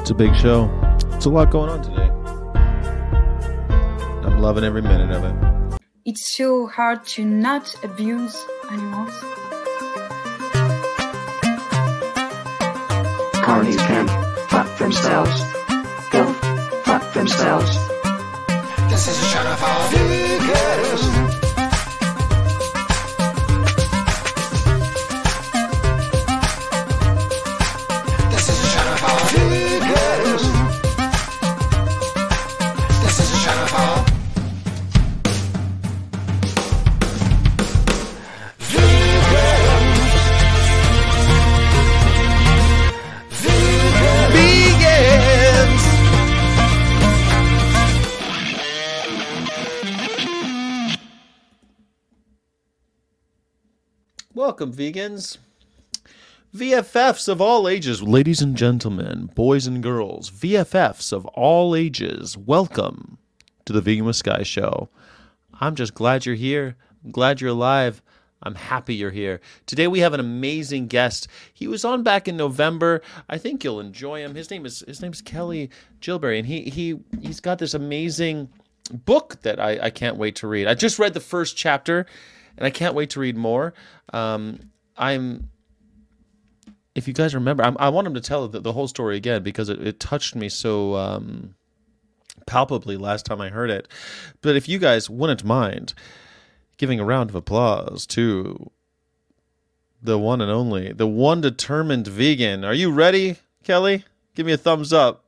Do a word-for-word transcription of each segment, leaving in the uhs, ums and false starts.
It's a big show. It's a lot going on today. I'm loving every minute of it. It's so hard to not abuse animals. Carnies can fuck themselves. Go fuck themselves. This is a show for vegans. This is a show for vegans. This is a show for Welcome, vegans. V F Fs of all ages, ladies and gentlemen, boys and girls, V F Fs of all ages, welcome to the Vegan with Sky show. I'm just glad you're here. I'm glad you're alive. I'm happy you're here. Today we have an amazing guest. He was on back in November. I think you'll enjoy him. His name is his name's Kelly Gilberry, and he he he's got this amazing book that I, I can't wait to read. I just read the first chapter, and I can't wait to read more. Um, I'm, if you guys remember, I'm, I want him to tell the, the whole story again because it, it touched me so um, palpably last time I heard it. But if you guys wouldn't mind giving a round of applause to the one and only, the one determined vegan. Are you ready, Kelly? Give me a thumbs up.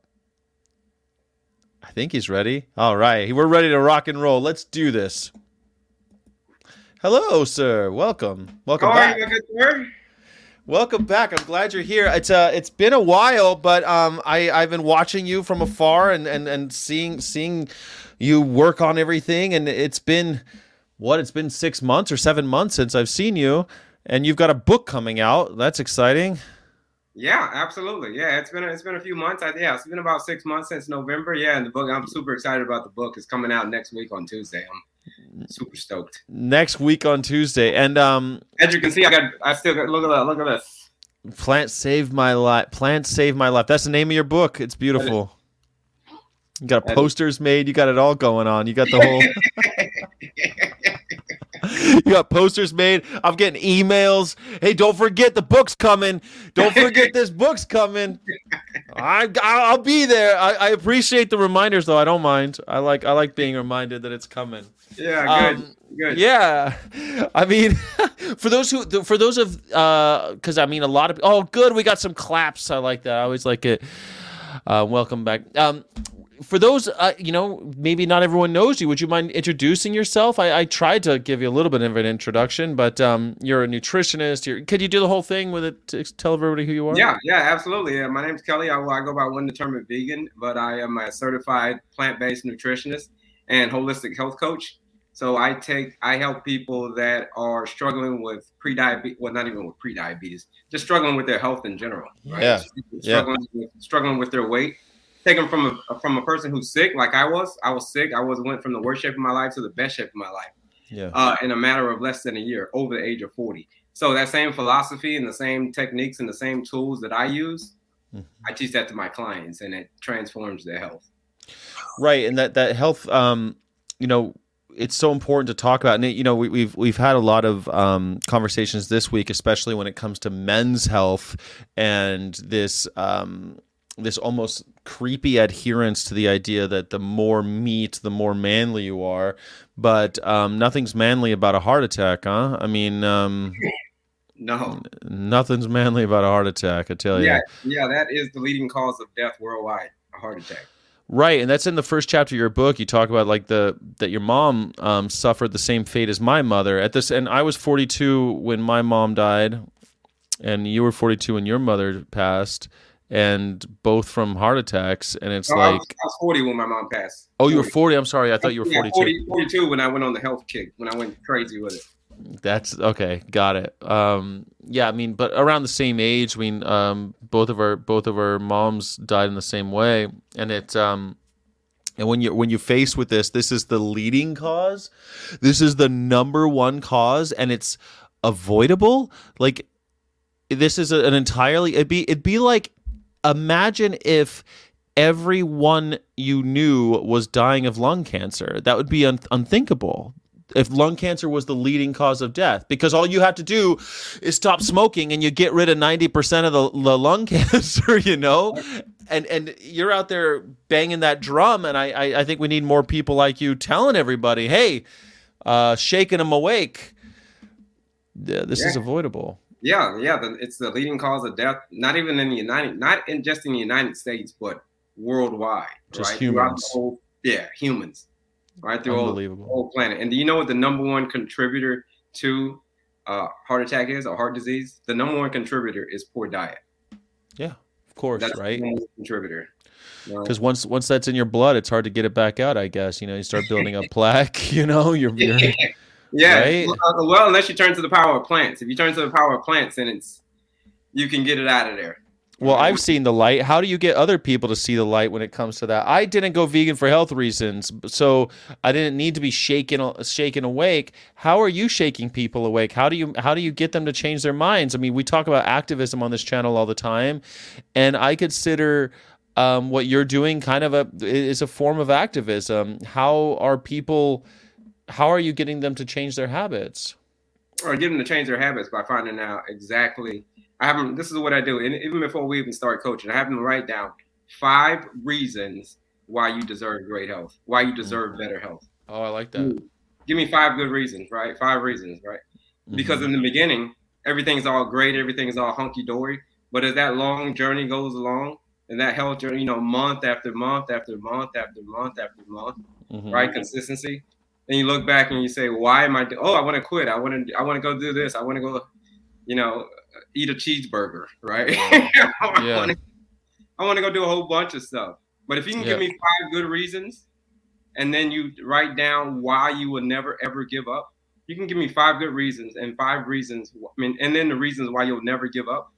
I think he's ready. All right, we're ready to rock and roll. Let's do this. Hello, sir. Welcome. Welcome How back. are you, good sir? Welcome back. I'm glad you're here. It's uh, it's been a while, but um, I I've been watching you from afar and and and seeing seeing you work on everything, and it's been what? It's been six months or seven months since I've seen you, and you've got a book coming out. That's exciting. Yeah, absolutely. Yeah, it's been it's been a few months. I, yeah, it's been about six months since November. Yeah, and the book. I'm super excited about the book. It's coming out next week on Tuesday. I'm super stoked. Next week on Tuesday, and um, as you can see, I got I still got look at that. Look at this. Plant Saved My Life. Plant Saved My Life. That's the name of your book. It's beautiful. You got posters made. You got it all going on. You got the whole. You got posters made. I'm getting emails. Hey, don't forget the book's coming. Don't forget this book's coming. I I'll be there. I, I appreciate the reminders, though. I don't mind. I like I like being reminded that it's coming. Yeah, good, um, good. Yeah, I mean, for those who, for those of, uh, because I mean, a lot of. Oh, good. We got some claps. I like that. I always like it. Uh, welcome back. Um, for those, uh, you know, maybe not everyone knows you. Would you mind introducing yourself? I, I tried to give you a little bit of an introduction, but um, you're a nutritionist. You're, could you do the whole thing with it to tell everybody who you are? Yeah, yeah, absolutely. Yeah, my name's Kelly. I, I go by One Determined Vegan, but I am a certified plant-based nutritionist and holistic health coach. So I take, I help people that are struggling with pre-diabetes, well, not even with pre-diabetes, just struggling with their health in general. Right? Yeah. Struggling, yeah. With, struggling with their weight. Take them from a from a person who's sick, like I was. I was sick. I was went from the worst shape of my life to the best shape of my life. Yeah. Uh, in a matter of less than a year, over the age of forty. So that same philosophy and the same techniques and the same tools that I use, mm-hmm. I teach that to my clients, and it transforms their health. Right, and that that health, um, you know. It's so important to talk about, and you know we, we've we've had a lot of um, conversations this week, especially when it comes to men's health and this um, this almost creepy adherence to the idea that the more meat, the more manly you are. But um, nothing's manly about a heart attack, huh? I mean, um, no, nothing's manly about a heart attack. I tell you. Yeah, yeah, that is the leading cause of death worldwide: a heart attack. Right, and that's in the first chapter of your book. You talk about like the that your mom um, suffered the same fate as my mother at this, and I was forty-two when my mom died, and you were forty-two when your mother passed, and both from heart attacks. And it's no, like I was, I was forty when my mom passed. Oh, you were forty. I'm sorry, I thought you were yeah, forty-two. forty, forty-two when I went on the health kick, when I went crazy with it. That's okay. Got it. Um, yeah, I mean, but around the same age. I mean, um, both of our both of our moms died in the same way, and it. Um, and when you when you faced with this, this is the leading cause. This is the number one cause, and it's avoidable. Like this is a, an entirely. It'd be it'd be like imagine if everyone you knew was dying of lung cancer. That would be un- unthinkable if lung cancer was the leading cause of death, because all you have to do is stop smoking and you get rid of ninety percent of the, the lung cancer, you know? And and you're out there banging that drum, and I, I, I think we need more people like you telling everybody, hey, uh, shaking them awake, yeah, this yeah. is avoidable. Yeah, yeah, the, it's the leading cause of death, not even in the United, not in just in the United States, but worldwide. Just right? humans. The whole, yeah, humans. Right through Unbelievable. the whole planet. And do you know what the number one contributor to uh, heart attack is, or heart disease? The number one contributor is poor diet. Yeah, of course, That's right? the number one contributor. Because once once that's in your blood, it's hard to get it back out, I guess. You know, you start building up plaque, you know, you're, you're yeah. Right? Well, unless you turn to the power of plants. If you turn to the power of plants, then it's you can get it out of there. Well, I've seen the light. How do you get other people to see the light when it comes to that? I didn't go vegan for health reasons, so I didn't need to be shaken shaken awake. How are you shaking people awake? How do you how do you get them to change their minds? I mean, we talk about activism on this channel all the time, and I consider um, what you're doing kind of a is a form of activism. How are people? How are you getting them to change their habits? Or get them to change their habits by finding out exactly. I have them, this is what I do. And even before we even start coaching, I have them write down five reasons why you deserve great health, why you deserve better health. Oh, I like that. Give me five good reasons, right? Five reasons, right? Mm-hmm. Because in the beginning, everything's all great, everything's all hunky-dory. But as that long journey goes along, and that health journey, you know, month after month after month after month after month, mm-hmm. right? Consistency. Then you look back and you say, why am I, do- oh, I want to quit. I want to, I want to go do this. I want to go, you know, eat a cheeseburger, right? Yeah. I want to I want to go do a whole bunch of stuff. But if you can yeah. give me five good reasons, and then you write down why you will never ever give up, you can give me five good reasons and five reasons. I mean, and then the reasons why you'll never give up.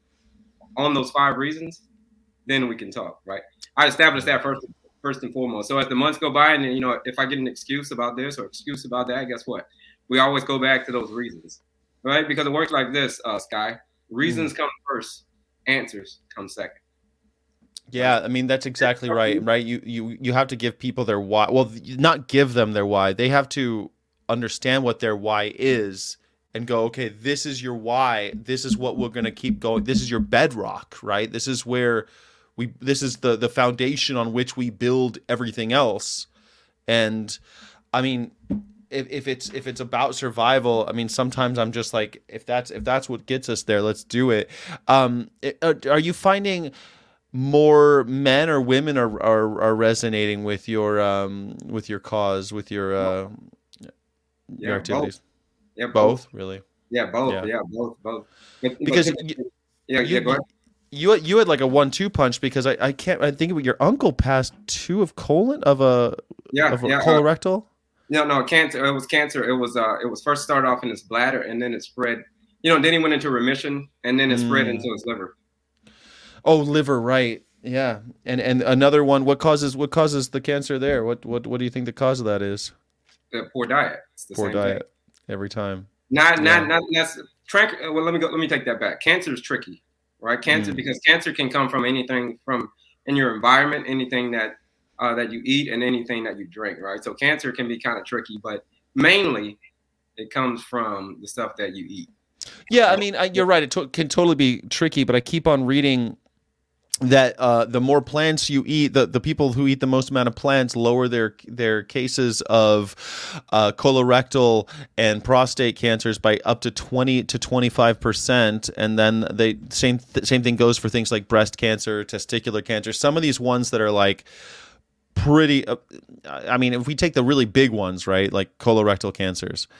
On those five reasons, then we can talk, right? I established that first, first and foremost. So as the months go by, and then, you know, if I get an excuse about this or excuse about that, guess what? We always go back to those reasons, right? Because it works like this, uh, Sky. Reasons mm. come first, answers come second. Yeah, I mean that's exactly right. Right, you you you have to give people their why. Well, not give them their why. They have to understand what their why is and go, okay, this is your why. This is what we're going to keep going. This is your bedrock, right? This is where we. This is the the foundation on which we build everything else. And I mean, if if it's if it's about survival, I mean, sometimes I'm just like, if that's if that's what gets us there, let's do it. Um, it, uh, are you finding more men or women are, are are resonating with your um with your cause, with your uh yeah, your activities? Both. Yeah, both, both. really. Yeah, both. Yeah, yeah both, both. But, because but, you, yeah, you, yeah, go ahead. You you had like a one two punch because I, I can't I think your uncle passed two of colon of a yeah of a yeah colorectal. Uh, no no cancer. It was cancer. It was uh it was first started off in his bladder and then it spread. You know, then he went into remission and then it mm. spread into his liver. Oh, liver, right? Yeah, and and another one. What causes what causes the cancer there? What what what do you think the cause of that is? The poor diet. It's the poor same diet thing. Every time. Not yeah. not not that's trank. Well, let me go. Let me take that back. Cancer is tricky, right? Cancer mm. because cancer can come from anything from in your environment, anything that uh, that you eat, and anything that you drink, right? So cancer can be kind of tricky, but mainly it comes from the stuff that you eat. Yeah, I mean, I, you're right. It to- can totally be tricky, but I keep on reading that uh, the more plants you eat, the, the people who eat the most amount of plants lower their their cases of uh, colorectal and prostate cancers by up to twenty to twenty-five percent. And then they same th- same thing goes for things like breast cancer, testicular cancer. Some of these ones that are like pretty, uh, I mean, if we take the really big ones, right, like colorectal cancers,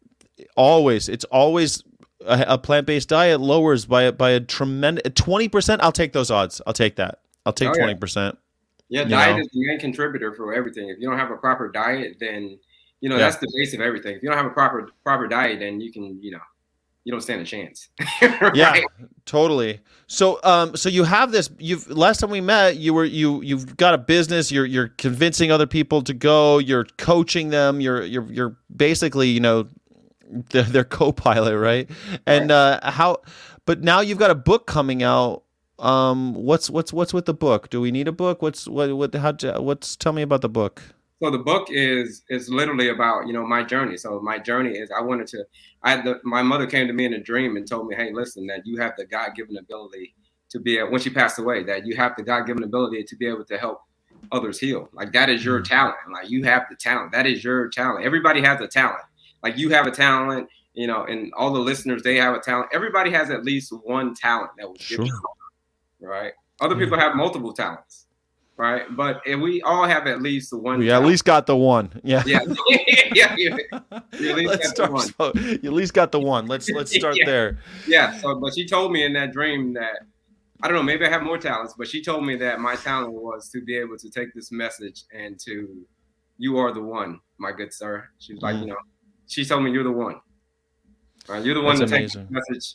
always, it's always a, a plant-based diet lowers by a, by a tremendous twenty percent. I'll take those odds. I'll take that. I'll take oh, yeah. twenty percent. Yeah, diet know? is the main contributor for everything. If you don't have a proper diet, then, you know, yeah. that's the base of everything. If you don't have a proper proper diet, then you can, you know, you don't stand a chance. Right? Yeah, totally. So, um, so you have this. You've last time we met, you were you you've got a business. You're you're convincing other people to go. You're coaching them. You're you're you're basically, you know, their, their co-pilot, right? And uh, how? But now you've got a book coming out um, what's what's what's with the book? Do we need a book? What's what what how what's tell me about the book? So the book is is literally about, you know, my journey. So my journey is I wanted to. I had the, my mother came to me in a dream and told me, hey, listen, that you have the God-given ability to be able, when she passed away, that you have the God-given ability to be able to help others heal. Like that is your talent. Like you have the talent. That is your talent. Everybody has a talent. Like you have a talent, you know, and all the listeners, they have a talent. Everybody has at least one talent that will Sure. give you, right? Other people have multiple talents. Right, but if we all have at least one. We at least got the one. Yeah. Yeah. yeah. yeah. You at least Let's got the start. one. So, you at least got the one. Let's let's start Yeah. there. Yeah. So, but she told me in that dream that I don't know. Maybe I have more talents, but she told me that my talent was to be able to take this message and to, you are the one, my good sir. She was like, Mm. you know, she told me you're the one. Right, you're the one That's to take amazing. the message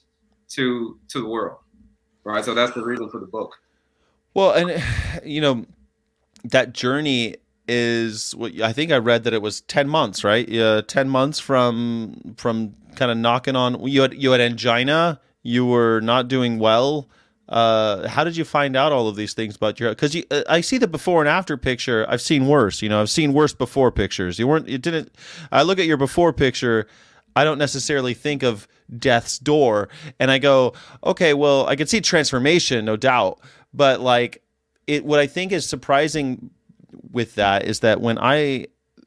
to to the world. Right. So that's the reason for the book. Well, and you know, that journey is what I think I read that it was ten months, right? Yeah, ten months from from kind of knocking on. You had you had angina. You were not doing well. Uh, how did you find out all of these things about your? Because you, uh, I see the before and after picture. I've seen worse. You know, I've seen worse before pictures. You weren't. You didn't. I look at your before picture. I don't necessarily think of death's door, and I go, okay, well, I can see transformation, no doubt, but like it. What I think is surprising with that is that when I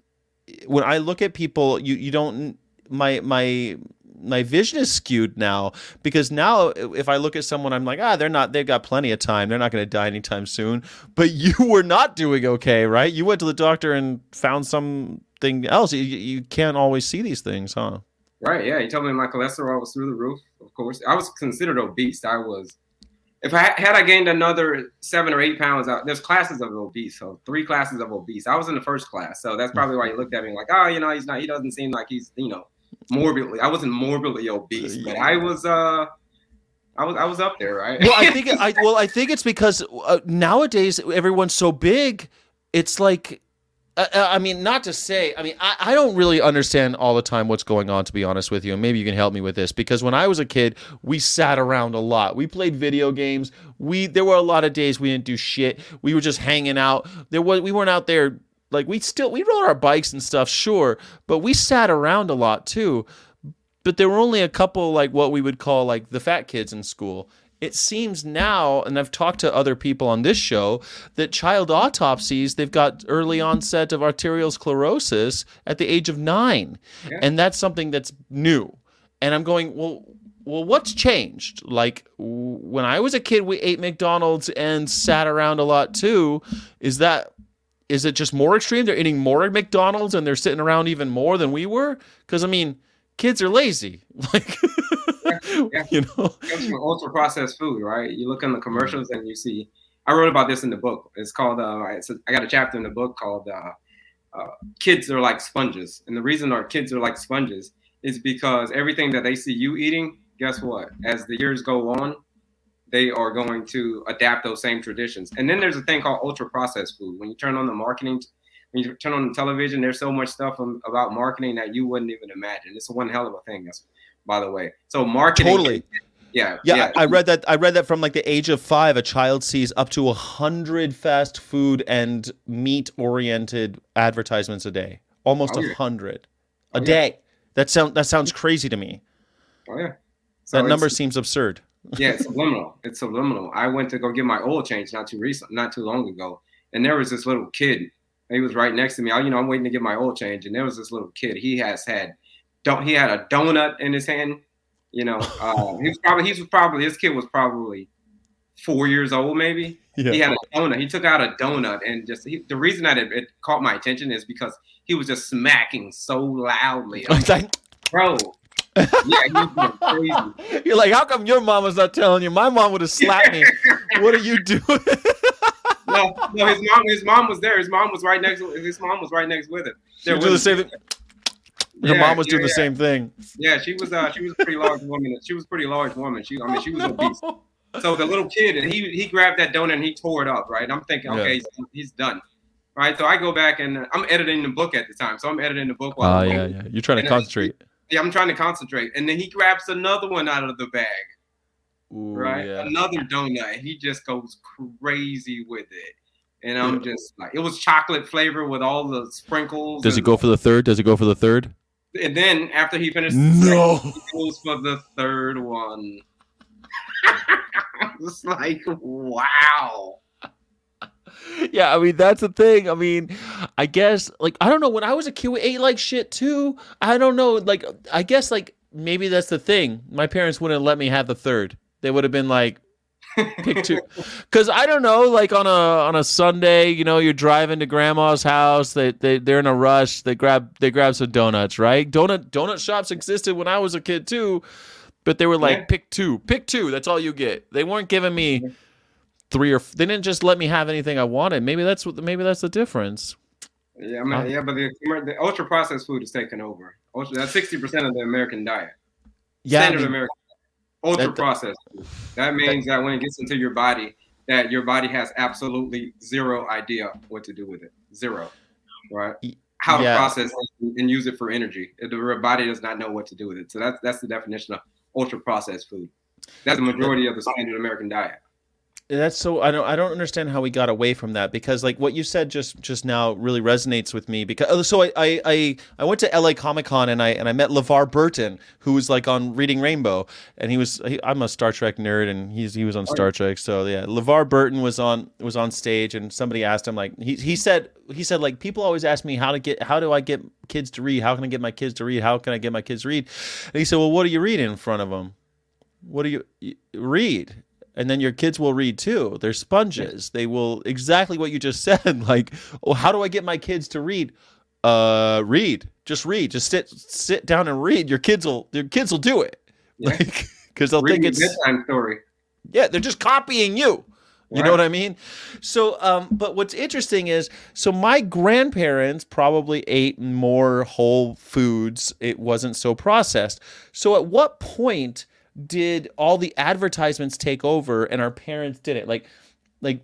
when I look at people, you you don't my my. my vision is skewed now because now if I look at someone, I'm like, ah, they're not, they've got plenty of time. They're not going to die anytime soon. But you were not doing okay, right? You went to the doctor and found something else. You, you can't always see these things, huh? Right. Yeah. He told me my cholesterol was through the roof. Of course, I was considered obese. I was, if I had I gained another seven or eight pounds out, there's classes of obese. So three classes of obese. I was in the first class. So that's probably why he looked at me like, oh, you know, he's not, he doesn't seem like he's, you know, morbidly. I wasn't morbidly obese, but I was, uh, I was, I was up there, right? Well, I think, I, well, I think it's because uh, nowadays everyone's so big. It's like, uh, I mean, not to say, I mean, I, I don't really understand all the time what's going on, to be honest with you. And maybe you can help me with this, because when I was a kid, we sat around a lot. We played video games. We, there were a lot of days we didn't do shit. We were just hanging out. There was, we weren't out there. Like we still, we rode our bikes and stuff, sure, but we sat around a lot too. But there were only a couple, like what we would call like the fat kids in school. It seems now, and I've talked to other people on this show, that child autopsies, they've got early onset of arterial sclerosis at the age of nine. Yeah. And that's something that's new. And I'm going, well, well, what's changed? Like w- when I was a kid, we ate McDonald's and sat around a lot too. Is that, is it just more extreme? They're eating more McDonald's and they're sitting around even more than we were? Because, I mean, kids are lazy. Like, yeah, yeah. you know? It comes from ultra processed food, right? You look in the commercials and you see, I wrote about this in the book. It's called, uh, it's a, I got a chapter in the book called uh, uh, Kids Are Like Sponges. And the reason our kids are like sponges is because everything that they see you eating, guess what? As the years go on, they are going to adapt those same traditions. And then there's a thing called ultra processed food. When you turn on the marketing, when you turn on the television, there's so much stuff um, about marketing that you wouldn't even imagine. It's one hell of a thing, that's, by the way. So marketing. Totally. Yeah. Yeah, yeah. I, I read that. I read that from like the age of five, a child sees up to a hundred fast food and meat-oriented advertisements a day. Almost a Oh, yeah. hundred a Oh, yeah. day. That sound that sounds crazy to me. Oh, yeah. So That number it's- seems absurd. yeah, it's subliminal. It's subliminal. I went to go get my oil change not too recent, not too long ago, and there was this little kid. He was right next to me. I, you know, I'm waiting to get my oil change, and there was this little kid. He has had, don't he had a donut in his hand. You know, uh, he was probably he was probably this kid was probably four years old, maybe. Yeah. He had a donut. He took out a donut, and just he, the reason that it, it caught my attention is because he was just smacking so loudly, I'm like, bro. Yeah, he was going crazy. You're like, how come your mama's not telling you? My mom would have slapped me. What are you doing? No, no, his mom, his mom was there. His mom was right next. His mom was right next with him. You do the same thing. Your Yeah, mom was yeah, doing the yeah. same thing. Yeah, she was. Uh, she was a pretty large woman. She was a pretty large woman. She, I mean, she was obese. So the little kid, and he he grabbed that donut and he tore it up. Right. And I'm thinking, Yeah. okay, he's, he's done. Right. So I go back and I'm editing the book at the time. So I'm editing the book Oh, while I'm yeah, waiting. yeah. You're trying to And then- concentrate. Yeah, I'm trying to concentrate. And then he grabs another one out of the bag. Ooh, right? yeah. Another donut. He just goes crazy with it. And I'm just like, it was chocolate flavor with all the sprinkles. Does it and, go for the third? Does it go for the third? and then after he finished, No. he goes for the third one. I was like, wow. Yeah, I mean that's the thing. I mean, I guess like I don't know. When I was a kid, we ate like shit too. I don't know. Like I guess like maybe that's the thing. My parents wouldn't let me have the third. They would have been like, pick two. Because I don't know. Like on a on a Sunday, you know, you're driving to grandma's house. They they they're in a rush. They grab they grab some donuts, right? Donut donut shops existed when I was a kid too, but they were like, Yeah. pick two, pick two. That's all you get. They weren't giving me three or they didn't just let me have anything I wanted. Maybe that's what maybe that's the difference. Yeah, I mean, Huh? yeah, but the, the ultra processed food is taking over. Ultra, that's sixty percent of the American diet. Yeah, I Standard mean, American. Ultra that- processed food. That means that when it gets into your body, that your body has absolutely zero idea what to do with it. Zero. Right? How to yeah. process it and use it for energy. The body does not know what to do with it. So that's that's the definition of ultra processed food. That's the majority of the standard American diet. That's so I don't I don't understand how we got away from that because like what you said just just now really resonates with me because oh, so I I I, I went to L A Comic Con and I and I met LeVar Burton who was like on Reading Rainbow and he was he, I'm a Star Trek nerd and he's he was on Star Trek so yeah LeVar Burton was on was on stage and somebody asked him like he he said he said like people always ask me how to get how do I get kids to read how can I get my kids to read how can I get my kids to read and he said well what do you read in front of them what do you, you read. And then your kids will read too. They're sponges. They will exactly what you just said. Like, oh, how do I get my kids to read? Uh, read. Just read. Just sit sit down and read. Your kids will your kids will do it. Yeah. Like, because they'll Read think a it's bedtime story. yeah. They're just copying you. You Right. know what I mean? So, um, but what's interesting is, so my grandparents probably ate more whole foods. It wasn't so processed. So, at what point did all the advertisements take over and our parents didn't? Like, like,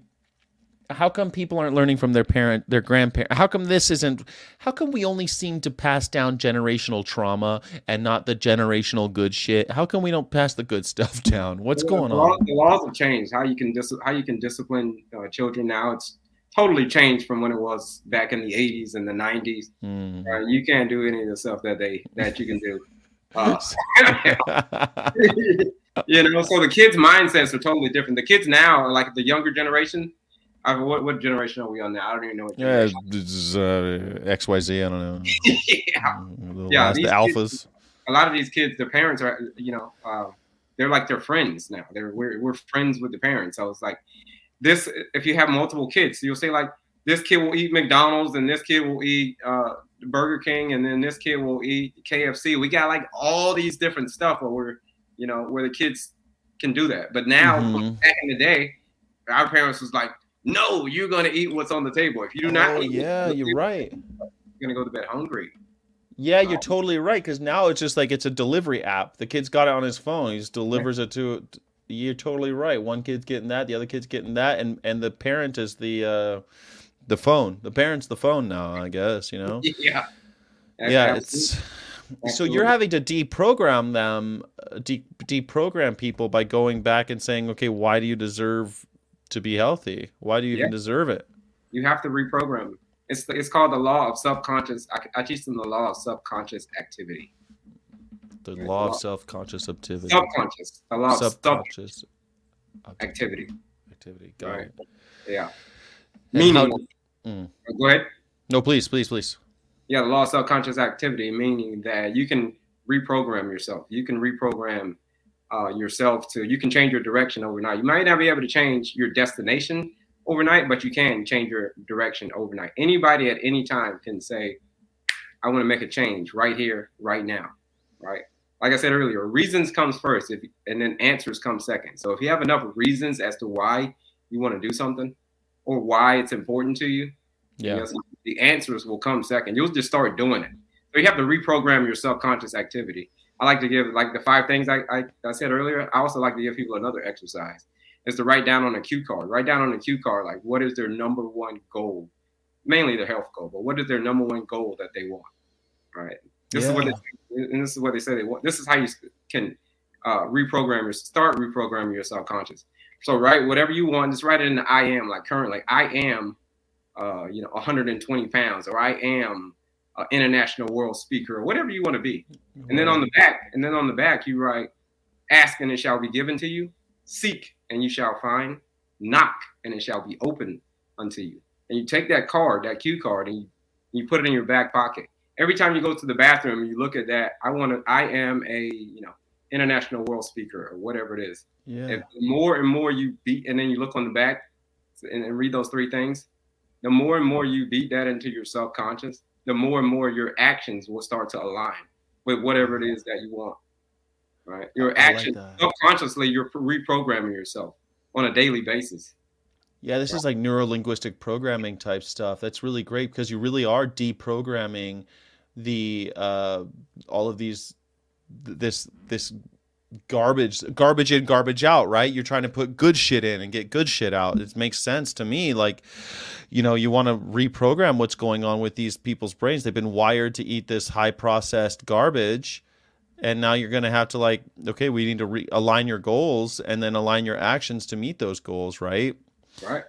how come people aren't learning from their parent, their grandparent? How come this isn't? How come we only seem to pass down generational trauma and not the generational good shit? How come we don't pass the good stuff down? What's Yeah, going the on? laws, the laws have changed. How you can dis- how you can discipline uh, children now. It's totally changed from when it was back in the eighties and the nineties. Hmm. Uh, you can't do any of the stuff that they that you can do. Uh, you know, so the kids' mindsets are totally different. The kids now, like the younger generation. I, what what generation are we on now? I don't even know what Yeah, generation. this is, uh, X Y Z. I don't know. yeah. The, Yeah, last, the these alphas. kids- A lot of these kids, their parents are, you know, uh, they're like their friends now. They're we're we're friends with the parents. So it's like this. If you have multiple kids, you'll say like this kid will eat McDonald's and this kid will eat uh, Burger King and then this kid will eat K F C. We got like all these different stuff where we're, you know, where the kids can do that. But now, Mhm. back in the day, our parents was like, no, you're going to eat what's on the table. If you do not Oh, eat, yeah, what's on the you're table, right. you're going to go to bed hungry. Yeah, you're totally right. Because now it's just like it's a delivery app. The kid's got it on his phone. He just delivers it to. You're totally right. One kid's getting that, the other kid's getting that, and and the parent is the uh, the phone. The parent's the phone now. I guess you know. Yeah. Yeah, Absolutely. it's. So Absolutely. you're having to deprogram them, uh, de- deprogram people by going back and saying, okay, why do you deserve to be healthy? Why do you even Yeah. deserve it? You have to reprogram them. It's it's called the law of subconscious. I, I teach them the law of subconscious activity. The Right, law of law- self-conscious activity. Subconscious. The law of sub Subconscious activity. activity. Got Right. it. Yeah. And Meaning. how- Mm. Go ahead. No, please, please, please. Yeah, the law of subconscious activity, meaning that you can reprogram yourself. You can reprogram uh, yourself to. You can change your direction overnight. You might not be able to change your destination overnight, but you can change your direction overnight. Anybody at any time can say, I want to make a change right here, right now, right? Like I said earlier, reasons comes first, if, and then answers come second. So if you have enough reasons as to why you want to do something or why it's important to you, Yeah. yes, the answers will come second. You'll just start doing it. So you have to reprogram your subconscious activity. I like to give like the five things I, I, I said earlier. I also like to give people another exercise. Is to write down on a cue card. Write down on a cue card like what is their number one goal, mainly their health goal, but what is their number one goal that they want? Right. This is what Yeah. they, and this is what they say they want. This is how you can uh, reprogram your start reprogramming your subconscious. So write whatever you want. Just write it in the I am. Like currently, I am, uh, you know, one hundred twenty pounds, or I am an international world speaker, or whatever you want to be. And then on the back, and then on the back, you write, ask and it shall be given to you. Seek and you shall find. Knock and it shall be opened unto you. And you take that card, that cue card, and you, you put it in your back pocket. Every time you go to the bathroom and you look at that, I want to, I am a, you know, international world speaker or whatever it is. Yeah. If the more and more you beat, and then you look on the back and, and read those three things, the more and more you beat that into your subconscious, the more and more your actions will start to align with whatever it is that you want. Right? Your actions, like subconsciously, you're reprogramming yourself on a daily basis. Yeah, this is like neuro-linguistic programming type stuff. That's really great because you really are deprogramming the uh, all of these this this garbage garbage in, garbage out, right? You're trying to put good shit in and get good shit out. It makes sense to me. Like, you know, you want to reprogram what's going on with these people's brains. They've been wired to eat this high processed garbage. And now you're going to have to like, okay, we need to re- align your goals and then align your actions to meet those goals, right? Right.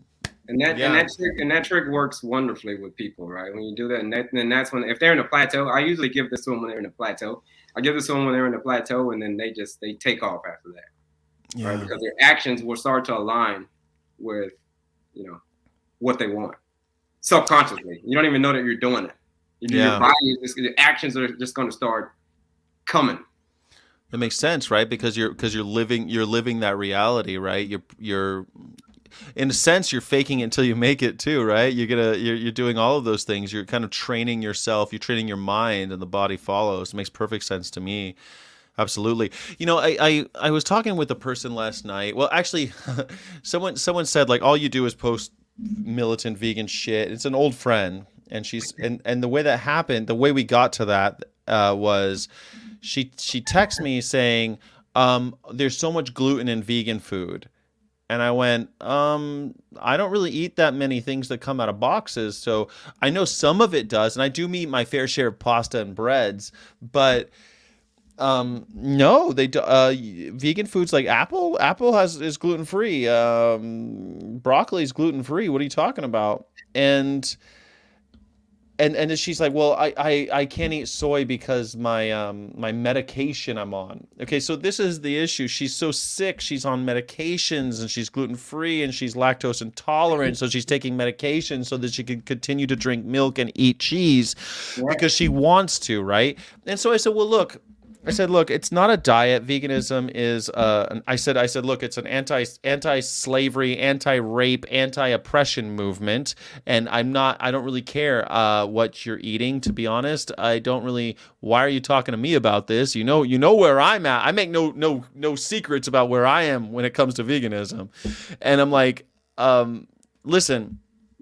And that, yeah. and that trick and that trick works wonderfully with people, right? When you do that, and that, then that's when, if they're in a plateau, I usually give this to them when they're in a plateau. I give this to them when they're in a plateau, and then they just they take off after that, yeah. right? Because their actions will start to align with, you know, what they want subconsciously. You don't even know that you're doing it. You, yeah. Your body is just, your actions are just going to start coming. That makes sense, right? Because you're because you're living you're living that reality, right? You're you're in a sense you're faking it until you make it too, right? You're gonna you're you're doing all of those things. You're kind of training yourself. You're training your mind, and the body follows. It makes perfect sense to me. Absolutely. You know, I I, I was talking with a person last night. Well, actually, someone someone said like all you do is post militant vegan shit. It's an old friend, and she's and and the way that happened, the way we got to that uh, was. She she texted me saying, um, there's so much gluten in vegan food. And I went, um, I don't really eat that many things that come out of boxes. So I know some of it does. And I do eat my fair share of pasta and breads. But um, no, they do, uh, vegan foods like apple. Apple has is gluten-free. Um, broccoli is gluten-free. What are you talking about? And... And and she's like, well, I, I, I can't eat soy because my um my medication I'm on. Okay, so this is the issue. She's so sick. She's on medications and she's gluten free and she's lactose intolerant. So she's taking medication so that she can continue to drink milk and eat cheese because she wants to, right? And so I said, well, look. I said, look, it's not a diet. Veganism is, uh, I said, I said, look, it's an anti, anti-slavery, anti-rape, anti-oppression movement. And I'm not, I don't really care uh, what you're eating, to be honest. I don't really, why are you talking to me about this? You know, you know where I'm at. I make no, no, no secrets about where I am when it comes to veganism. And I'm like, um, listen,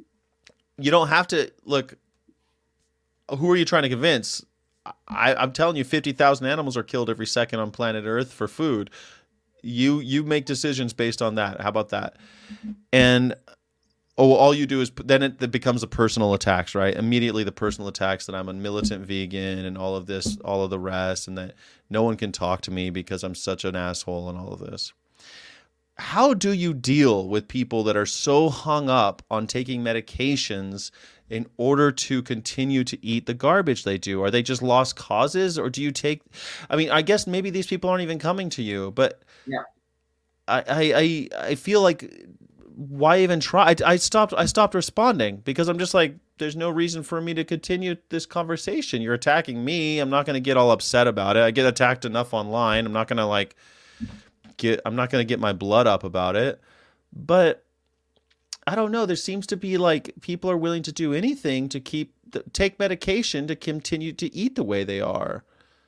you don't have to, look, who are you trying to convince? I, I'm telling you, fifty thousand animals are killed every second on planet Earth for food. You you make decisions based on that. How about that? And oh, all you do is then it, it becomes a personal attacks, right? Immediately the personal attacks that I'm a militant vegan and all of this, all of the rest, and that no one can talk to me because I'm such an asshole and all of this. How do you deal with people that are so hung up on taking medications in order to continue to eat the garbage they do? Are they just lost causes, or do you take, I mean, I guess maybe these people aren't even coming to you, but yeah, I, I, I feel like why even try? I, I stopped, I stopped responding because I'm just like, there's no reason for me to continue this conversation. You're attacking me. I'm not going to get all upset about it. I get attacked enough online. I'm not going to like get, I'm not going to get my blood up about it, but I don't know. There seems to be like people are willing to do anything to keep take medication to continue to eat the way they are.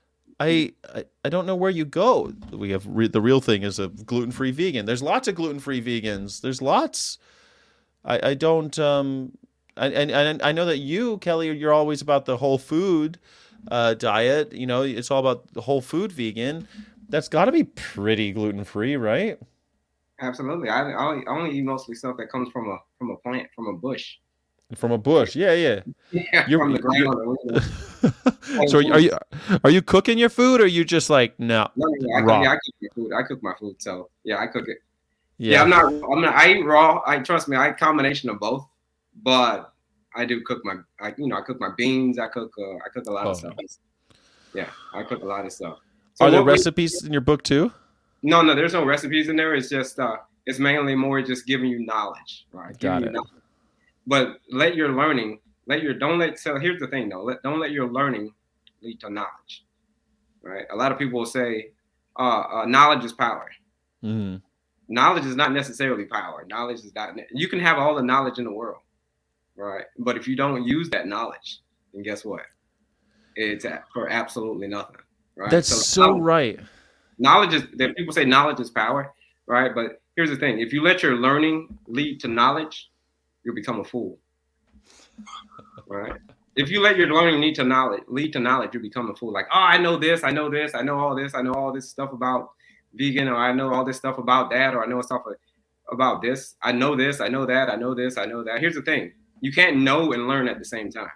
I I, I don't know where you go. We have re- the real thing is a gluten-free vegan. There's lots of gluten-free vegans. There's lots. I I don't um and and I know that you, Kelly, you're always about the whole food uh, diet. You know, it's all about the whole food vegan. That's got to be pretty gluten-free, right? Absolutely. I, I only eat mostly stuff that comes from a from a plant, from a bush. From a bush. Yeah, yeah. Yeah, You're, from the ground. so are you are you cooking your food, or are you just like no, No, yeah, I, raw? cook, yeah, I cook my food. I cook my food, so yeah, I cook it. Yeah. Yeah, I'm not. I'm not. I eat raw. I trust me. I combination of both, but I do cook my. I you know I cook my beans. I cook. Uh, I cook a lot Oh. of stuff. Yeah, I cook a lot of stuff. So Are there what we- recipes in your book too? No, no. There's no recipes in there. It's just. Uh, it's mainly more just giving you knowledge, right? Got Giving you it. knowledge. But let your learning. Let your. Don't let. So here's the thing, though. Let, don't let your learning lead to knowledge, right? A lot of people will say, uh, uh, "Knowledge is power." Mm-hmm. Knowledge is not necessarily power. Knowledge is not. You can have all the knowledge in the world, right? But if you don't use that knowledge, then guess what? It's at, for absolutely nothing, right? That's so, knowledge, right. Knowledge is that people say knowledge is power, right? But here's the thing: if you let your learning lead to knowledge, you'll become a fool, right? If you let your learning lead to knowledge, lead to knowledge, you become a fool. Like, oh, I know this, I know this, I know all this, I know all this stuff about vegan, or I know all this stuff about that, or I know stuff about this. I know this, I know that, I know this, I know that. Here's the thing: you can't know and learn at the same time.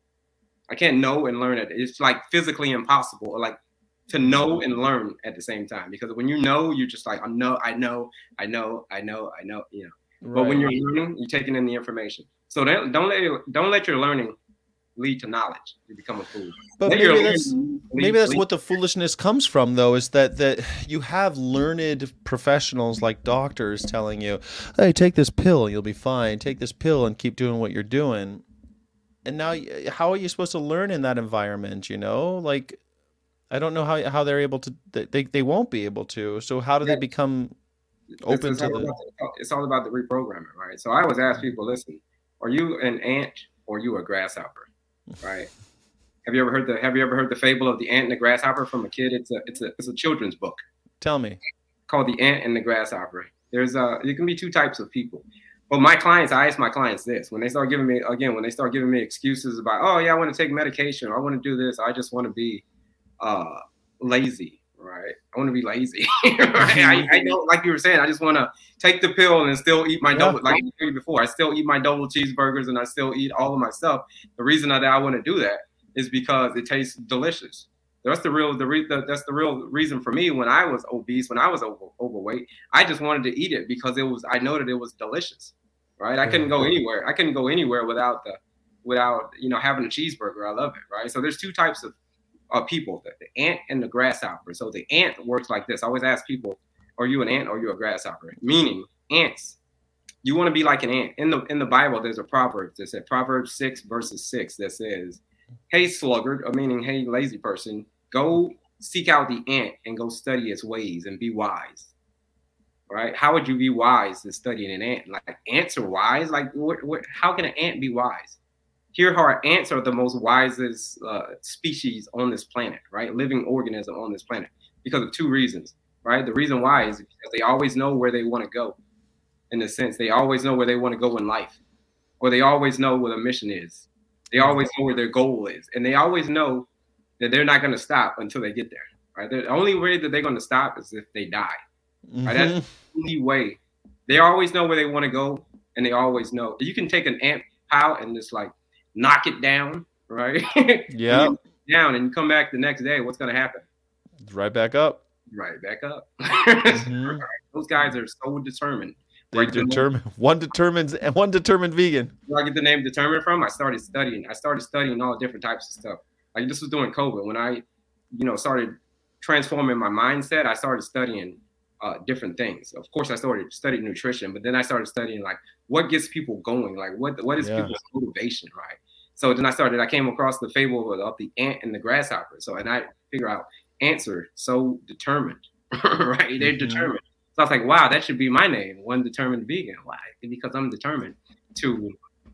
I can't know and learn it. It's like physically impossible, or like to know and learn at the same time. Because when you know, you're just like, I know, I know, I know, I know, I know, you know. Right. But when you're learning, you're taking in the information. So don't don't let your, don't let your learning lead to knowledge. You become a fool. But Let maybe your that's learning maybe lead- that's lead- what the foolishness comes from, though, is that that you have learned professionals like doctors telling you, "Hey, take this pill, you'll be fine. Take this pill and keep doing what you're doing." And now, y- how are you supposed to learn in that environment? You know, like I don't know how how they're able to. They they won't be able to. So how do they Yeah. become It's- open it's to all the? about the- It's all about the reprogramming, right? So I always ask people, listen, are you an ant or are you a grasshopper, right? Have you ever heard the Have you ever heard the fable of the ant and the grasshopper from a kid? It's a it's a it's a children's book Tell me. called The Ant and the Grasshopper. There's uh there can be two types of people. But my clients, I ask my clients this when they start giving me again when they start giving me excuses about, oh yeah, I want to take medication, or I want to do this, I just want to be uh lazy, right? I want to be lazy, right? I, I don't like you were saying. I just want to take the pill and still eat my Yeah. double. Like I told you before, I still eat my double cheeseburgers and I still eat all of my stuff. The reason that I want to do that is because it tastes delicious. That's the real the, re, the that's the real reason for me when I was obese, when I was over, overweight. I just wanted to eat it because it was I know that it was delicious, right? I couldn't go anywhere. I couldn't go anywhere without the without you know having a cheeseburger. I love it, right? So there's two types of uh, people: the, the ant and the grasshopper. So the ant works like this. I always ask people, "Are you an ant or are you a grasshopper?" Meaning, ants. You want to be like an ant. In the in the Bible, there's a proverb that says Proverbs six verses six that says, "Hey sluggard," or meaning, "Hey lazy person, go seek out the ant and go study its ways and be wise." Right? How would you be wise in studying an ant? Like ants are wise. Like what, what, how can an ant be wise? Here are ants are the most wisest uh, species on this planet, right? Living organism on this planet because of two reasons, right? The reason why is because they always know where they want to go. In a sense, they always know where they want to go in life, or they always know where the mission is. They always know where their goal is, and they always know that they're not going to stop until they get there. Right? The only way that they're going to stop is if they die. Right? That's the only way. They always know where they want to go, and they always know. You can take an ant pile and just like knock it down, right? Yeah. Down, and you come back the next day. What's going to happen? Right back up. Right back up. Mhm. Those guys are so determined. They Right, the- determine one determines and one determined vegan. Where I get the name determined from, I started studying. I started studying all different types of stuff. Like this was during COVID when I, you know, started transforming my mindset. I started studying uh, different things. Of course, I started studying nutrition, but then I started studying like what gets people going, like what what is Yeah. people's motivation, right? So then I started. I came across the fable of, of the ant and the grasshopper. So and I figure out ants are so determined, right? They're Mhm. determined. So I was like, wow, that should be my name, One Determined Vegan. Why? Because I'm determined to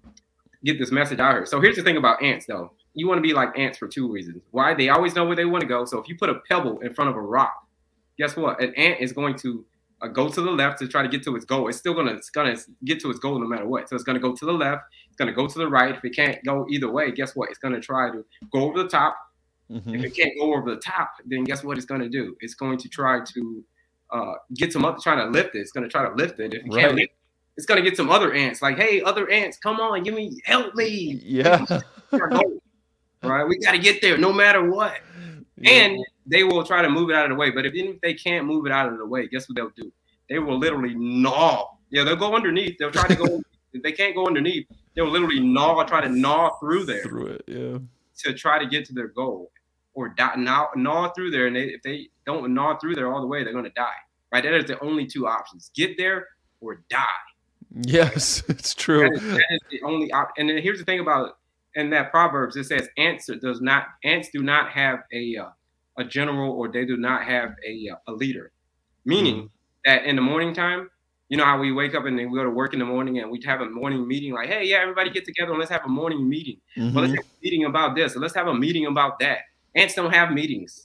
get this message out here. So here's the thing about ants, though. You want to be like ants for two reasons. Why? They always know where they want to go. So if you put a pebble in front of a rock, guess what? An ant is going to uh, go to the left to try to get to its goal. It's still gonna it's gonna get to its goal no matter what. So it's gonna go to the left. It's gonna go to the right. If it can't go either way, guess what? It's gonna try to go over the top. Mhm. If it can't go over the top, then guess what it's gonna do? It's going to try to uh, get some up, trying to lift it. It's going to try to lift it. If it Right. can't lift it, it's gonna get some other ants. Like, hey, other ants, come on, give me, help me. Yeah. Right, we got to get there no matter what. Yeah. And they will try to move it out of the way. But if, even if they can't move it out of the way, guess what they'll do? They will literally gnaw. Yeah, they'll go underneath. They'll try to go. If they can't go underneath, they'll literally gnaw, try to gnaw through there. Through it, yeah. To try to get to their goal, or die, gnaw, gnaw through there. And they, if they don't gnaw through there all the way, they're going to die. Right? That is the only two options: get there or die. Yes, it's true. That is, that is the only option. And then here's the thing about it. In that Proverbs, it says ants does not ants do not have a uh, a general, or they do not have a a leader. Meaning mm. that in the morning time, you know how we wake up and then we go to work in the morning and we have a morning meeting, like, hey, yeah, everybody get together and let's have a morning meeting. Mm-hmm. Well, let's have a meeting about this, or let's have a meeting about that. Ants don't have meetings.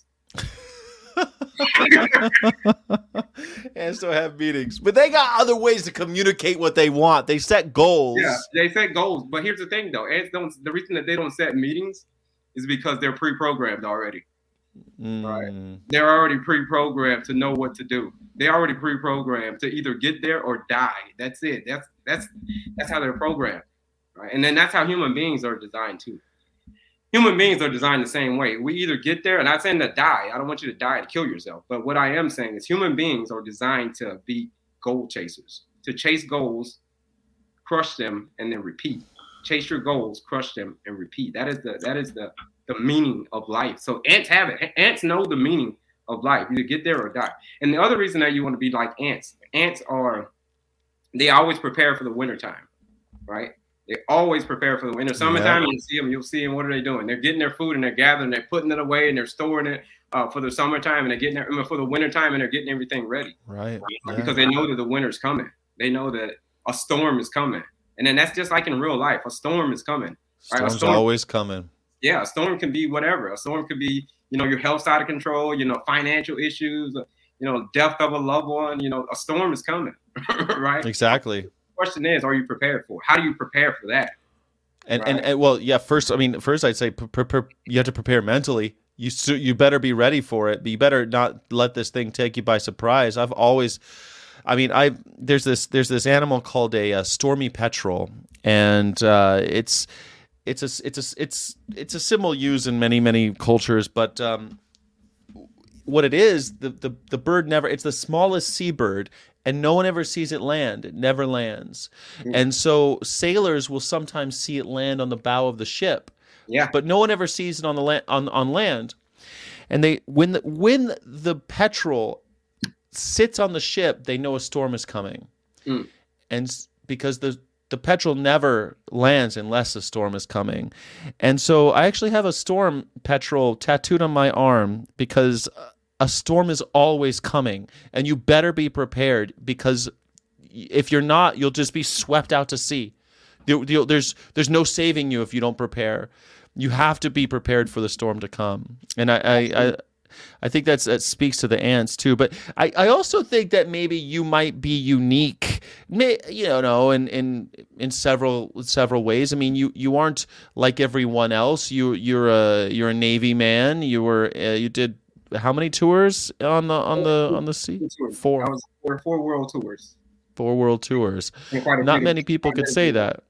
Ants don't have meetings, but they got other ways to communicate what they want. They set goals. Yeah, they set goals. But here's the thing, though: ants don't. The reason that they don't set meetings is because they're pre-programmed already. Mm. Right? They're already pre-programmed to know what to do. They're already pre-programmed to either get there or die. That's it. That's that's that's how they're programmed. Right? And then that's how human beings are designed too. Human beings are designed the same way. We either get there, and I'm not saying to die. I don't want you to die to kill yourself. But what I am saying is human beings are designed to be goal chasers, to chase goals, crush them, and then repeat. Chase your goals, crush them, and repeat. That is the that is the, the meaning of life. So ants have it. Ants know the meaning of life. Either get there or die. And the other reason that you want to be like ants, ants are, they always prepare for the wintertime, right? They always prepare for the winter. Summertime, yeah. you see them, you'll see them. What are they doing? They're getting their food and they're gathering, they're putting it away and they're storing it uh, for the summertime, and they're getting it I mean, for the wintertime, and they're getting everything ready. Right. Yeah. Because they know that the winter's coming. They know that a storm is coming. And then that's just like in real life. A storm is coming. Storm's right? A storm, always coming. Yeah, a storm can be whatever. A storm could be, you know, your health's out of control, you know, financial issues, you know, death of a loved one. You know, a storm is coming, right? Exactly. The question is, are you prepared for it? How do you prepare for that? And, right. and and well, yeah. First, I mean, first I'd say pre- pre- you have to prepare mentally. You you better be ready for it. But you better not let this thing take you by surprise. I've always, I mean, I there's this there's this animal called a, a stormy petrel, and uh, it's it's a it's a it's it's a symbol used in many many cultures. But um, what it is, the, the the bird never. It's the smallest seabird. And no one ever sees it land. It never lands. Mm. And so sailors will sometimes see it land on the bow of the ship. Yeah. But no one ever sees it on the land on, on land. And they when the when the petrel sits on the ship, they know a storm is coming. Mm. And because the the petrel never lands unless a storm is coming. And so I actually have a storm petrel tattooed on my arm because a storm is always coming, and you better be prepared, because if you're not, you'll just be swept out to sea. There's there's no saving you if you don't prepare. You have to be prepared for the storm to come. And I I, I, I think that's that speaks to the ants too. But I, I also think that maybe you might be unique, you know, in in in several several ways. I mean, you, you aren't like everyone else. You you're a you're a Navy man. You were uh, you did. How many tours on the on the on the sea? Four. I was four, four world tours. Four world tours. Not many people could say that.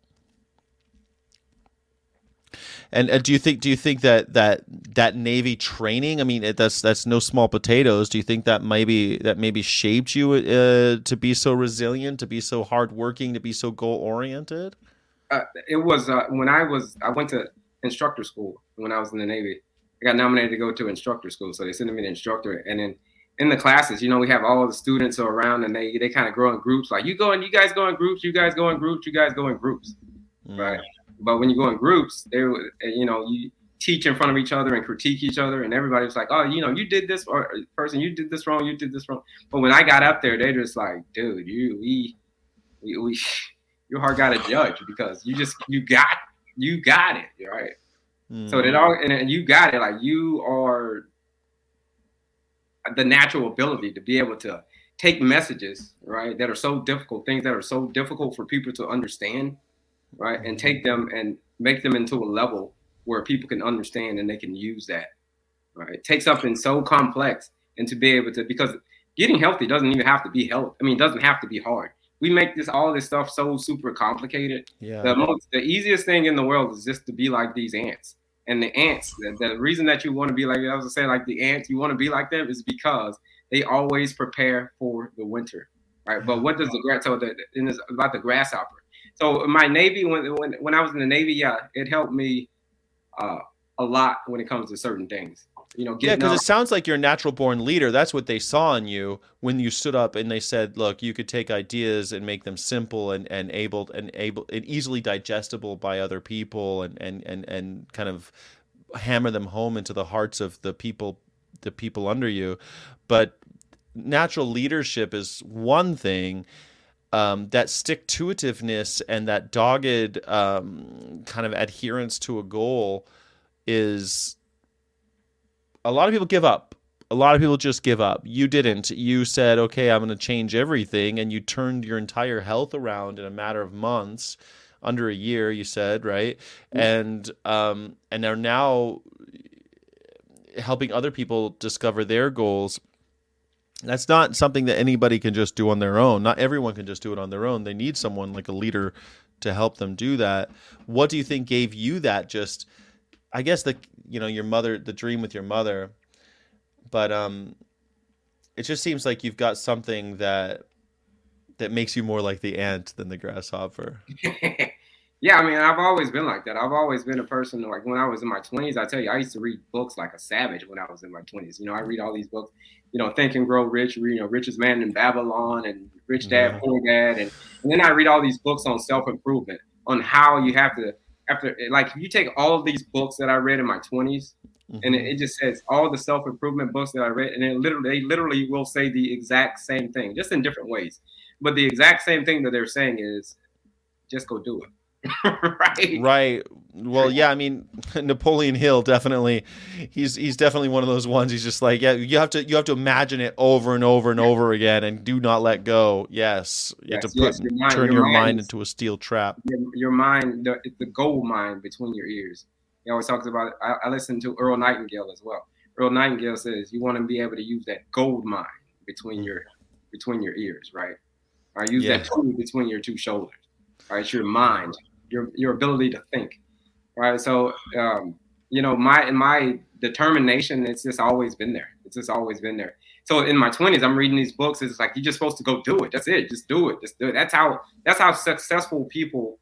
And uh, do you think do you think that that that Navy training? I mean, it, that's that's no small potatoes. Do you think that maybe that maybe shaped you uh, to be so resilient, to be so hardworking, to be so goal oriented? Uh, it was uh, when I was I went to instructor school when I was in the Navy. I got nominated to go to instructor school, so they sent me the instructor. And then in the classes, you know, we have all the students around, and they they kind of grow in groups. Like, you go and you guys go in groups, you guys go in groups, you guys go in groups, mm. right? But when you go in groups, they, you know, you teach in front of each other and critique each other, and everybody was like, oh, you know, you did this, or person, you did this wrong, you did this wrong. But when I got up there, they just like, dude, you we we, we your heart got to judge, because you just you got you got it, right? So that all, and you got it. Like, you are the natural ability to be able to take messages, right, that are so difficult, things that are so difficult for people to understand, right, and take them and make them into a level where people can understand and they can use that, right? Take something so complex and to be able to, because getting healthy doesn't even have to be health. I mean, it doesn't have to be hard. we make this all this stuff so super complicated. Yeah. The most, the easiest thing in the world is just to be like these ants. And the ants, the, the reason that you want to be like, I was saying, like the ants, you want to be like them is because they always prepare for the winter, right? But what does the grass? So the, and it's about the grasshopper. So my Navy, when when when I was in the Navy, yeah, it helped me uh, a lot when it comes to certain things. You know, yeah, because up- it sounds like you're a natural born leader. That's what they saw in you when you stood up and they said, "Look, you could take ideas and make them simple and, and able and able and easily digestible by other people, and, and, and, and kind of hammer them home into the hearts of the people, the people under you." But natural leadership is one thing. Um, that stick-to-itiveness and that dogged um, kind of adherence to a goal is. A lot of people give up. A lot of people just give up. You didn't. You said, okay, I'm going to change everything. And you turned your entire health around in a matter of months, under a year, you said, right? Mm-hmm. And um, and are now helping other people discover their goals. That's not something that anybody can just do on their own. Not everyone can just do it on their own. They need someone like a leader to help them do that. What do you think gave you that just... I guess the you know your mother, the dream with your mother, but um, it just seems like you've got something that that makes you more like the ant than the grasshopper. Yeah, I mean, I've always been like that. I've always been a person like when I was in my twenties. I tell you, I used to read books like a savage when I was in my twenties. You know, I read all these books. You know, Think and Grow Rich. You know, Richest Man in Babylon and Rich Dad Yeah. Poor Dad, and, and then I read all these books on self improvement, on how you have to. After, like, if you take all of these books that I read in my twenties, mm-hmm. and it, it just says all the self-improvement books that I read, and it literally, they literally will say the exact same thing, just in different ways. But the exact same thing that they're saying is, just go do it. Right. Right. Well, yeah, I mean, Napoleon Hill definitely, he's he's definitely one of those ones. He's just like, yeah, you have to you have to imagine it over and over and yeah. over again, and do not let go. Yes, you yes, have to put, yes, your mind, turn your, your mind, mind is, into a steel trap. Your, your mind, the, the gold mine between your ears. He always talks about. I, I listen to Earl Nightingale as well. Earl Nightingale says you want to be able to use that gold mine between your between your ears, right? Or use yeah. that tool between your two shoulders. Right, it's your mind. Your your ability to think, right? So, um, you know, my my determination, it's just always been there. It's just always been there. So in my twenties, I'm reading these books. It's like you're just supposed to go do it. That's it. Just do it. Just do it. That's how that's how successful people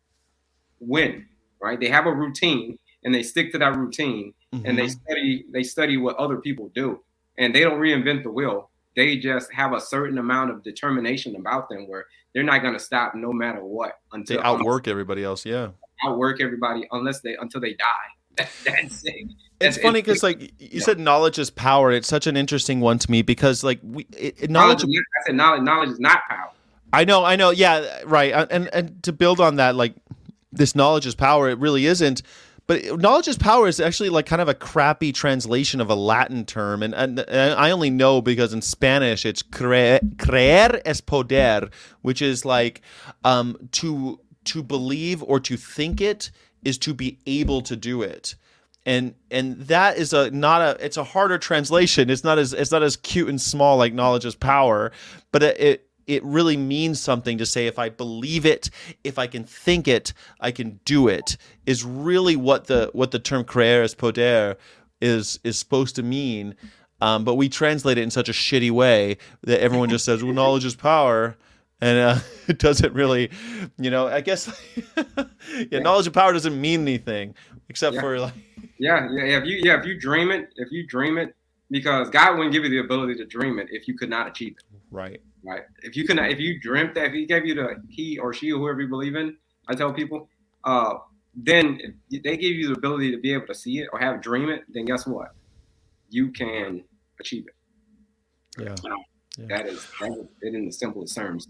win, right? They have a routine and they stick to that routine, mm-hmm. and they study they study what other people do, and they don't reinvent the wheel. They just have a certain amount of determination about them where they're not going to stop no matter what. Until they outwork everybody else. Yeah. Outwork everybody unless they, until they die. That's it. It's funny because like you yeah. said, knowledge is power. It's such an interesting one to me because like we, it, it, knowledge, knowledge, I said knowledge, knowledge is not power. I know, I know. Yeah. Right. And, and to build on that, like this knowledge is power, it really isn't. But knowledge is power is actually like kind of a crappy translation of a Latin term. And, and, and I only know because in Spanish it's cre- creer es poder, which is like um, to to believe or to think it is to be able to do it. And and that is a not a it's a harder translation. It's not as it's not as cute and small like knowledge is power, but it, it it really means something to say if I believe it, if I can think it, I can do it, is really what the what the term creer es poder is is supposed to mean. Um, but we translate it in such a shitty way that everyone just says, well, knowledge is power. And uh, it doesn't really, you know, I guess, yeah, yeah, knowledge of power doesn't mean anything except yeah. for like. Yeah, yeah. If you yeah, if you dream it, if you dream it, because God wouldn't give you the ability to dream it if you could not achieve it. Right. Right. If you could not, if you dreamt that, if He gave you the he or she or whoever you believe in, I tell people, uh, then if they give you the ability to be able to see it or have dream it, then guess what? You can achieve it. Yeah. You know, yeah. That is that is it in the simplest terms.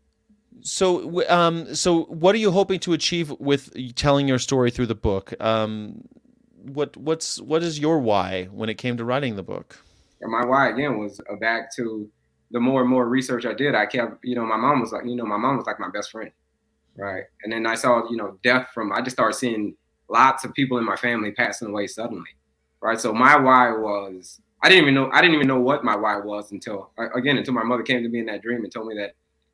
So, um, so what are you hoping to achieve with telling your story through the book? Um, what, what's, what is your why when it came to writing the book? And my why again was uh, back to the more and more research I did. I kept, you know, my mom was like, you know, my mom was like my best friend, right? And then I saw, you know, death from. I just started seeing lots of people in my family passing away suddenly, right? So my why was, I didn't even know, I didn't even know what my why was until, again, until my mother came to me in that dream and told me that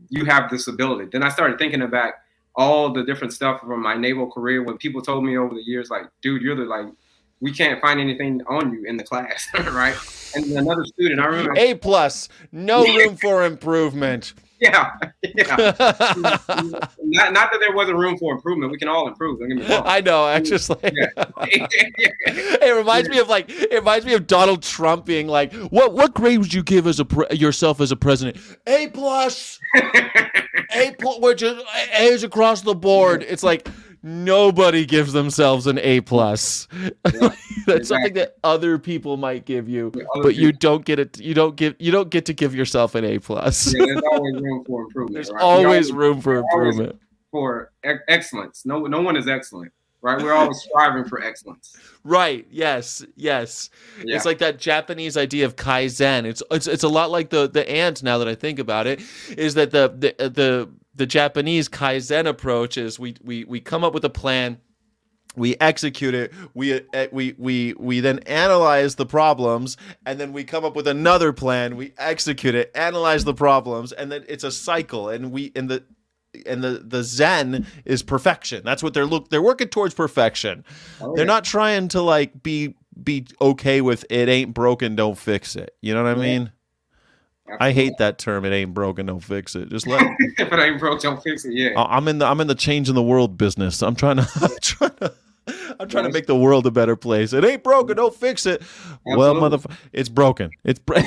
you have this ability. Then I started thinking about all the different stuff from my naval career when people told me over the years, like, dude, you're the, like, we can't find anything on you in the class, right? And another student, I remember. A plus, no room for improvement. Yeah, yeah. not, not that there wasn't room for improvement. We can all improve. Don't get me wrong. I know. I just like Yeah. it reminds me of like it reminds me of Donald Trump being like, "What what grade would you give as a pre- yourself as a president? A plus, A plus, which is A's across the board." It's like nobody gives themselves an A plus. That's exactly. something that other people might give you, Yeah, but you people. don't get it. You don't give. You don't get to give yourself an A plus. Yeah, there's always room for improvement. There's right? always We room for we're always improvement. for ex- excellence. No, no one is excellent, right? We're always striving for excellence. Right. Yes. Yes. Yeah. It's like that Japanese idea of kaizen. It's it's it's a lot like the the ant. Now that I think about it, is that the the the the Japanese kaizen approach is we we we come up with a plan. We execute it. We uh, we we we then analyze the problems, and then we come up with another plan. We execute it, analyze the problems, and then it's a cycle. And we in the and the the Zen is perfection. That's what they're look. They're working towards perfection. Oh, They're yeah. not trying to like be be okay with it ain't broken, don't fix it. You know what I Yeah. mean? I hate that term. It ain't broken, don't fix it. Just let. If it ain't broke, don't fix it. Yeah. I'm in the I'm in the change in the world business. I'm trying to I'm trying to I'm trying to Nice. make the world a better place. It ain't broken, don't fix it. Well, Absolutely. motherfucker, it's broken. It's bro-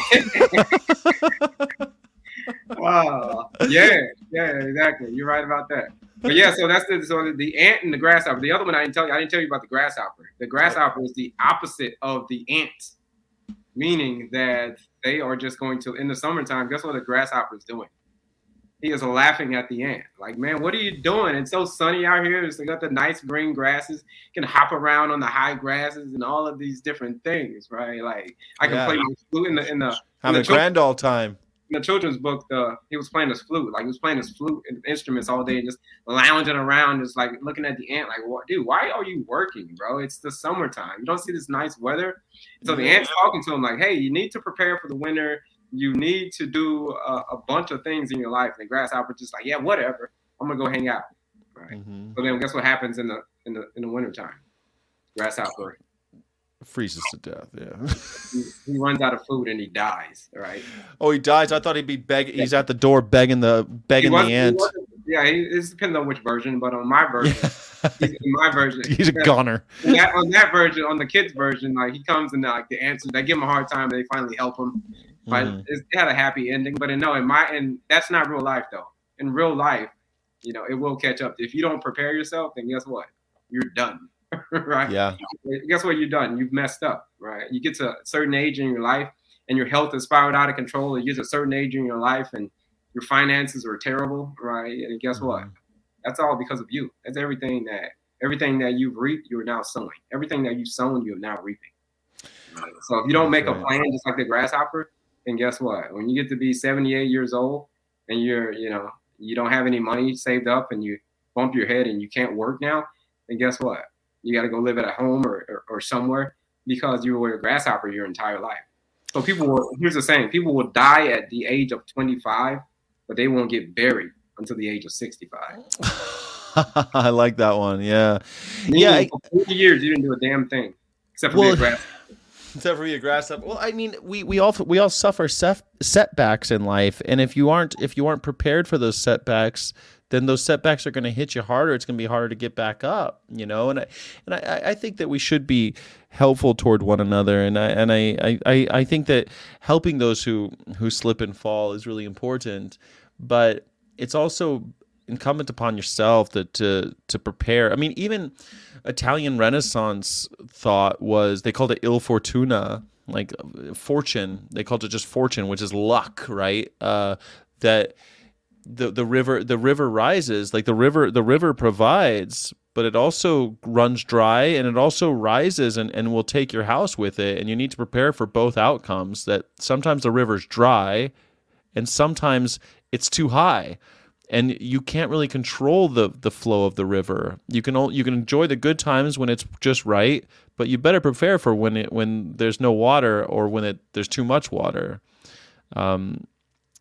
Wow. Yeah. Yeah. Exactly. You're right about that. But yeah, so that's the so the ant and the grasshopper. The other one I didn't tell you. I didn't tell you about the grasshopper. The grasshopper is the opposite of the ant, meaning that they are just going to in the summertime. Guess what the grasshopper is doing? He is laughing at the ant. Like, man, what are you doing? It's so sunny out here. It's got the nice green grasses. You can hop around on the high grasses and all of these different things, right? Like I can Yeah. play the flute in the in the, in having the a grand all time. in the children's book, the he was playing his flute, like he was playing his flute and instruments all day, and just lounging around, just like looking at the ant, like, "What, dude? Why are you working, bro? It's the summertime. You don't see this nice weather." So the ant's talking to him like, "Hey, you need to prepare for the winter. You need to do a, a bunch of things in your life." And the grasshopper just like, "Yeah, whatever. I'm gonna go hang out." Right. Mhm. So then, guess what happens in the in the in the wintertime? Grasshopper Freezes to death. Yeah. he, he runs out of food and he dies. Right. Oh, he dies. I thought he'd be begging. He's at the door begging the begging He was- the he ant. wasn't- Yeah, he, it depends on which version, but on my version, he's, in my version, He's a gunner. on that, on that version, on the kids' version, like he comes and like the answer, they give him a hard time, they finally help him. But Mhm. it's, it had a happy ending. But in, no, in my and that's not real life though. In real life, you know, it will catch up. If you don't prepare yourself, then guess what? You're done, right? Yeah. Guess what? You're done. You've messed up, right? You get to a certain age in your life, and your health is spiraled out of control. You get to a certain age in your life, and your finances are terrible, right? And guess what? Mhm. That's all because of you. That's everything that everything that you've reaped, you're now sowing. Everything that you've sown, you're now reaping. Right? So if you don't make That's a right. plan, just like the grasshopper, then guess what? When you get to be seventy-eight years old and you're, you know, you don't have any money saved up and you bump your head and you can't work now, then guess what? You got to go live at a home or, or, or somewhere because you were a grasshopper your entire life. So people will, here's the saying, people will die at the age of twenty-five, but they won't get buried until the age of sixty-five. I like that one. Yeah. Yeah. I- Meaning for forty years, you didn't do a damn thing except for Well, be a grasshopper. Except for your grasshopper. Well, I mean, we, we all we all suffer sef- setbacks in life, and if you aren't if you aren't prepared for those setbacks, then those setbacks are going to hit you harder. It's going to be harder to get back up, you know. And I and I, I think that we should be helpful toward one another, and I and I, I, I think that helping those who who slip and fall is really important, but it's also incumbent upon yourself that to to prepare. I mean, even Italian Renaissance thought was they called it il fortuna, like fortune. They called it just fortune, which is luck, right? Uh, that the the river the river rises, like the river the river provides, but it also runs dry and it also rises and, and will take your house with it. And you need to prepare for both outcomes. That sometimes the river's dry, and sometimes it's too high. And you can't really control the, the flow of the river. You can you can enjoy the good times when it's just right, but you better prepare for when it when there's no water or when it there's too much water. Um,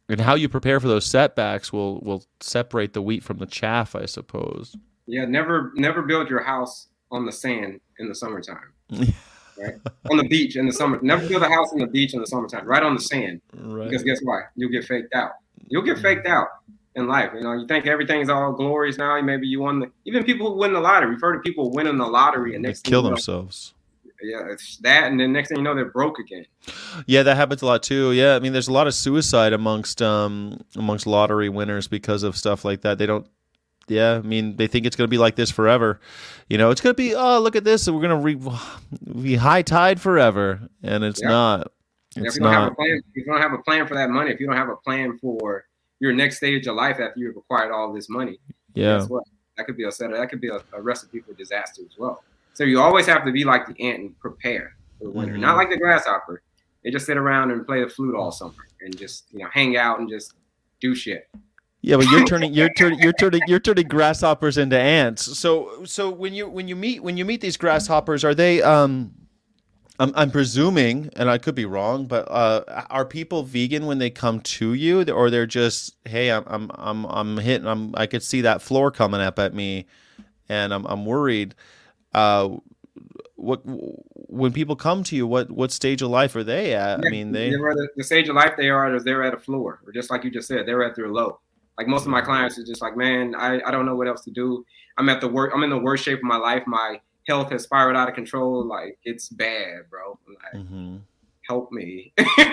And how you prepare for those setbacks will will separate the wheat from the chaff, I suppose. Yeah, never never build your house on the sand in the summertime. Right? On the beach in the summer. Never build a house on the beach in the summertime, right on the sand. Right. Because guess why? You'll get faked out. You'll get faked out in life. You know, you think everything's all glorious now. Maybe you won the even people who win the lottery. We've heard of people winning the lottery and They next kill thing you know, themselves. yeah, it's that, and then next thing you know, they're broke again. Yeah, that happens a lot too. Yeah, I mean, there's a lot of suicide amongst um amongst lottery winners because of stuff like that. They don't. Yeah, I mean, they think it's going to be like this forever. You know, it's going to be, oh, look at this, and we're going to re- be high tide forever, and it's Yeah. not. Yeah, It's if you don't have a not. plan, if you don't have a plan for that money, if you don't have a plan for your next stage of life after you've acquired all this money, Yeah. guess what? That could be a setup. That could be a, a recipe for disaster as well. So you always have to be like the ant and prepare for the winter, Mhm. not like the grasshopper. They just sit around and play the flute all summer and just you know hang out and just do shit. Yeah, but you're turning you're turning you're turning you're turning grasshoppers into ants. So so when you when you meet when you meet these grasshoppers, are they um I'm I'm presuming, and I could be wrong, but uh are people vegan when they come to you, or they're just, hey, I'm I'm I'm I'm hitting I'm I could see that floor coming up at me and I'm I'm worried. Uh what when people come to you, what what stage of life are they at? I mean, they They're at the, the stage of life they are at is they're at a floor, or just like you just said, they're at their low. Like most of my clients are just like, man, I, I don't know what else to do. I'm at the work. I'm in the worst shape of my life. My health has spiraled out of control. Like it's bad, bro. Like, Mhm. help me.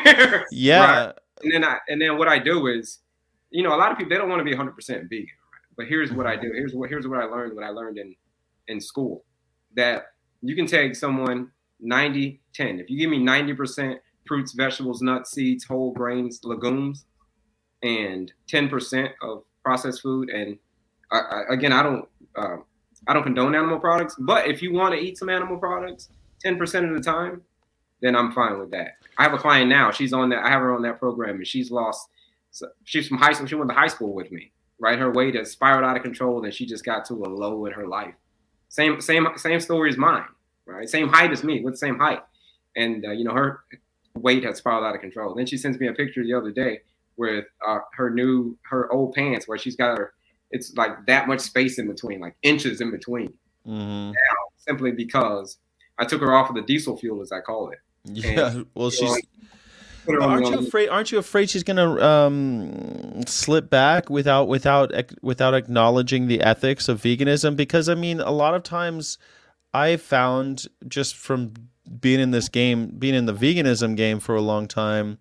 Yeah. Right. And then I and then what I do is, you know, a lot of people they don't want to be one hundred percent vegan. Right? But here's what I do. Here's what here's what I learned. What I learned in in school, that you can take someone ninety ten. If you give me ninety percent fruits, vegetables, nuts, seeds, whole grains, legumes, and ten percent of processed food. And I, I, again, I don't, uh, I don't condone animal products. But if you want to eat some animal products, ten percent of the time, then I'm fine with that. I have a client now. She's on that. I have her on that program, and she's lost. So she's from high school. She went to high school with me. Right, her weight has spiraled out of control, and she just got to a low in her life. Same, same, same story as mine. Right, same height as me, with the same height, and uh, you know her weight has spiraled out of control. Then she sends me a picture the other day with uh, her new, her old pants where she's got her, it's like that much space in between, like inches in between. Mhm. Now, simply because I took her off of the diesel fuel, as I call it. Yeah. Well, you know, she's Put her on Aren't the- you afraid? Aren't you afraid she's gonna um, slip back without without ec- without acknowledging the ethics of veganism? Because I mean, a lot of times I've found, just from being in this game, being in the veganism game for a long time,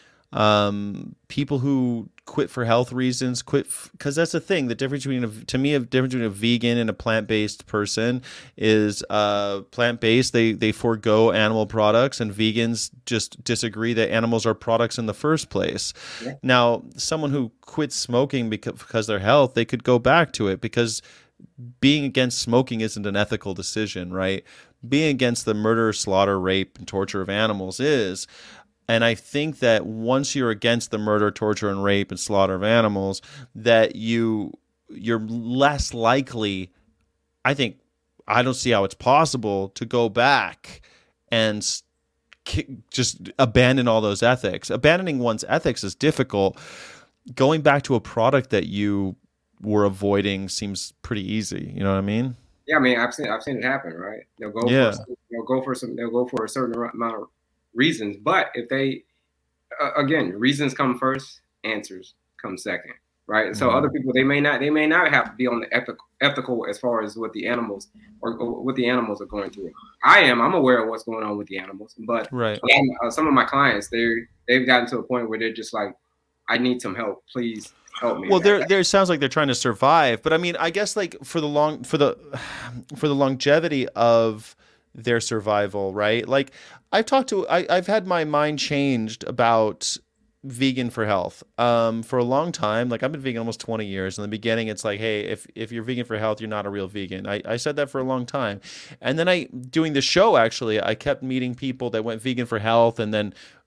um, people who quit for health reasons, quit because that's the thing. The difference between a, to me, a difference between a vegan and a plant-based person is uh, plant-based. They they forego animal products, and vegans just disagree that animals are products in the first place. Yeah. Now, someone who quits smoking because because of their health, they could go back to it, because being against smoking isn't an ethical decision, right? Being against the murder, slaughter, rape, and torture of animals is. And I think that once you're against the murder, torture, and rape and slaughter of animals, that you you're less likely. I think I don't see how it's possible to go back and s- ki- just abandon all those ethics. Abandoning one's ethics is difficult. Going back to a product that you were avoiding seems pretty easy. You know what I mean? Yeah, I mean, I've seen I've seen it happen, right? They'll go Yeah. for they'll go for some they'll go for a certain amount of reasons, but if they uh, again, reasons come first, answers come second, right? So Mhm. other people they may not they may not have to be on the ethical ethical as far as what the animals or, or what the animals are going through. I am I'm aware of what's going on with the animals, but Right. um, uh, some of my clients they they've gotten to a point where they're just like, I need some help, please help me. Well, That- there, there sounds like they're trying to survive, but I mean, I guess like for the long, for the, for the longevity of their survival, right? Like I've talked to, I, I've had my mind changed about vegan for health. Um, for a long time, like I've been vegan almost twenty years. In the beginning, it's like, hey, if if you're vegan for health, you're not a real vegan. I, I said that for a long time, and then I doing the show actually, I kept meeting people that went vegan for health, and then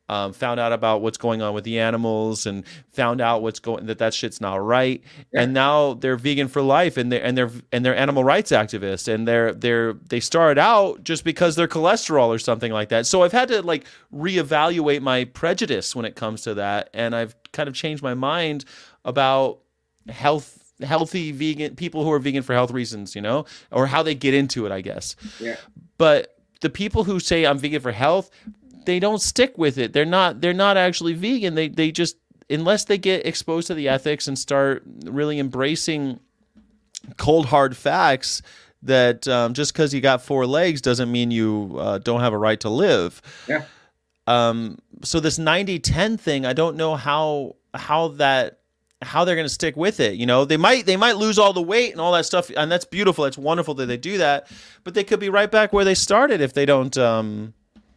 um, found out about what's going on with the animals, and found out what's going that that shit's not right. Yeah. And now they're vegan for life, and they're and they're and they're animal rights activists, and they're they're they started out just because they're cholesterol or something like that. So I've had to like reevaluate my prejudice when it comes to that, and I've kind of changed my mind about health. healthy vegan people who are vegan for health reasons, you know, or how they get into it, I guess. Yeah. But the people who say I'm vegan for health, they don't stick with it. They're not they're not actually vegan. They they just, unless they get exposed to the ethics and start really embracing cold hard facts that um, just because you got four legs doesn't mean you uh, don't have a right to live. Yeah. Um, so this ninety ten thing, I don't know how how that how they're going to stick with it. You know, they might, they might lose all the weight and all that stuff. And that's beautiful. That's wonderful that they do that, but they could be right back where they started if they don't, um,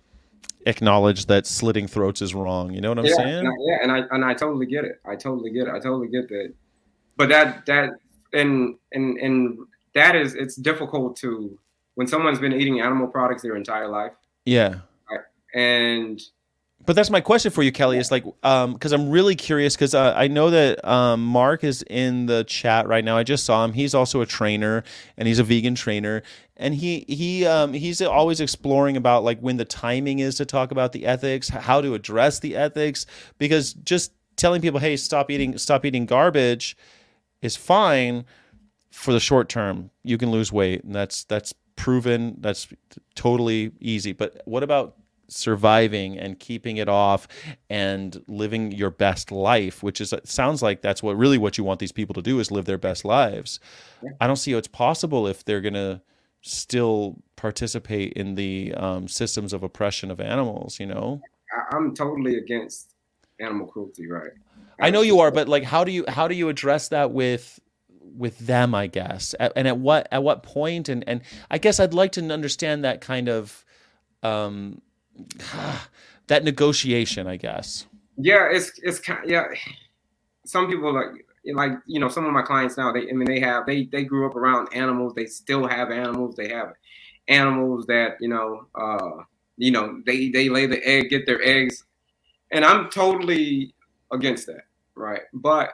acknowledge that slitting throats is wrong. You know what I'm yeah, saying? And I, yeah. And I, and I totally get it. I totally get it. I totally get that. But that, that, and, and, and that is, it's difficult to, when someone's been eating animal products their entire life. Yeah. Right? And, But that's my question for you, Kelly. Is like, um, because I'm really curious, because uh, I know that um, Mark is in the chat right now. I just saw him. He's also a trainer, and he's a vegan trainer, and he he um, he's always exploring about like when the timing is to talk about the ethics, how to address the ethics. Because just telling people, hey, stop eating, stop eating garbage, is fine for the short term. You can lose weight, and that's that's proven. That's totally easy. But what about surviving and keeping it off and living your best life, which is, it sounds like that's what really what you want these people to do, is live their best lives. Yeah. I don't see how it's possible if they're going to still participate in the um, systems of oppression of animals, you know? I'm totally against animal cruelty, right? I know you are, but like, how do you, how do you address that with, with them, I guess? At, and at what, at what point? And, and I guess I'd like to understand that kind of, um, that negotiation, I guess. Yeah, it's it's kind of, yeah. Some people like like you know some of my clients now. They I mean they have they they grew up around animals. They still have animals. They have animals that you know uh you know they they lay the egg, get their eggs, and I'm totally against that, right? But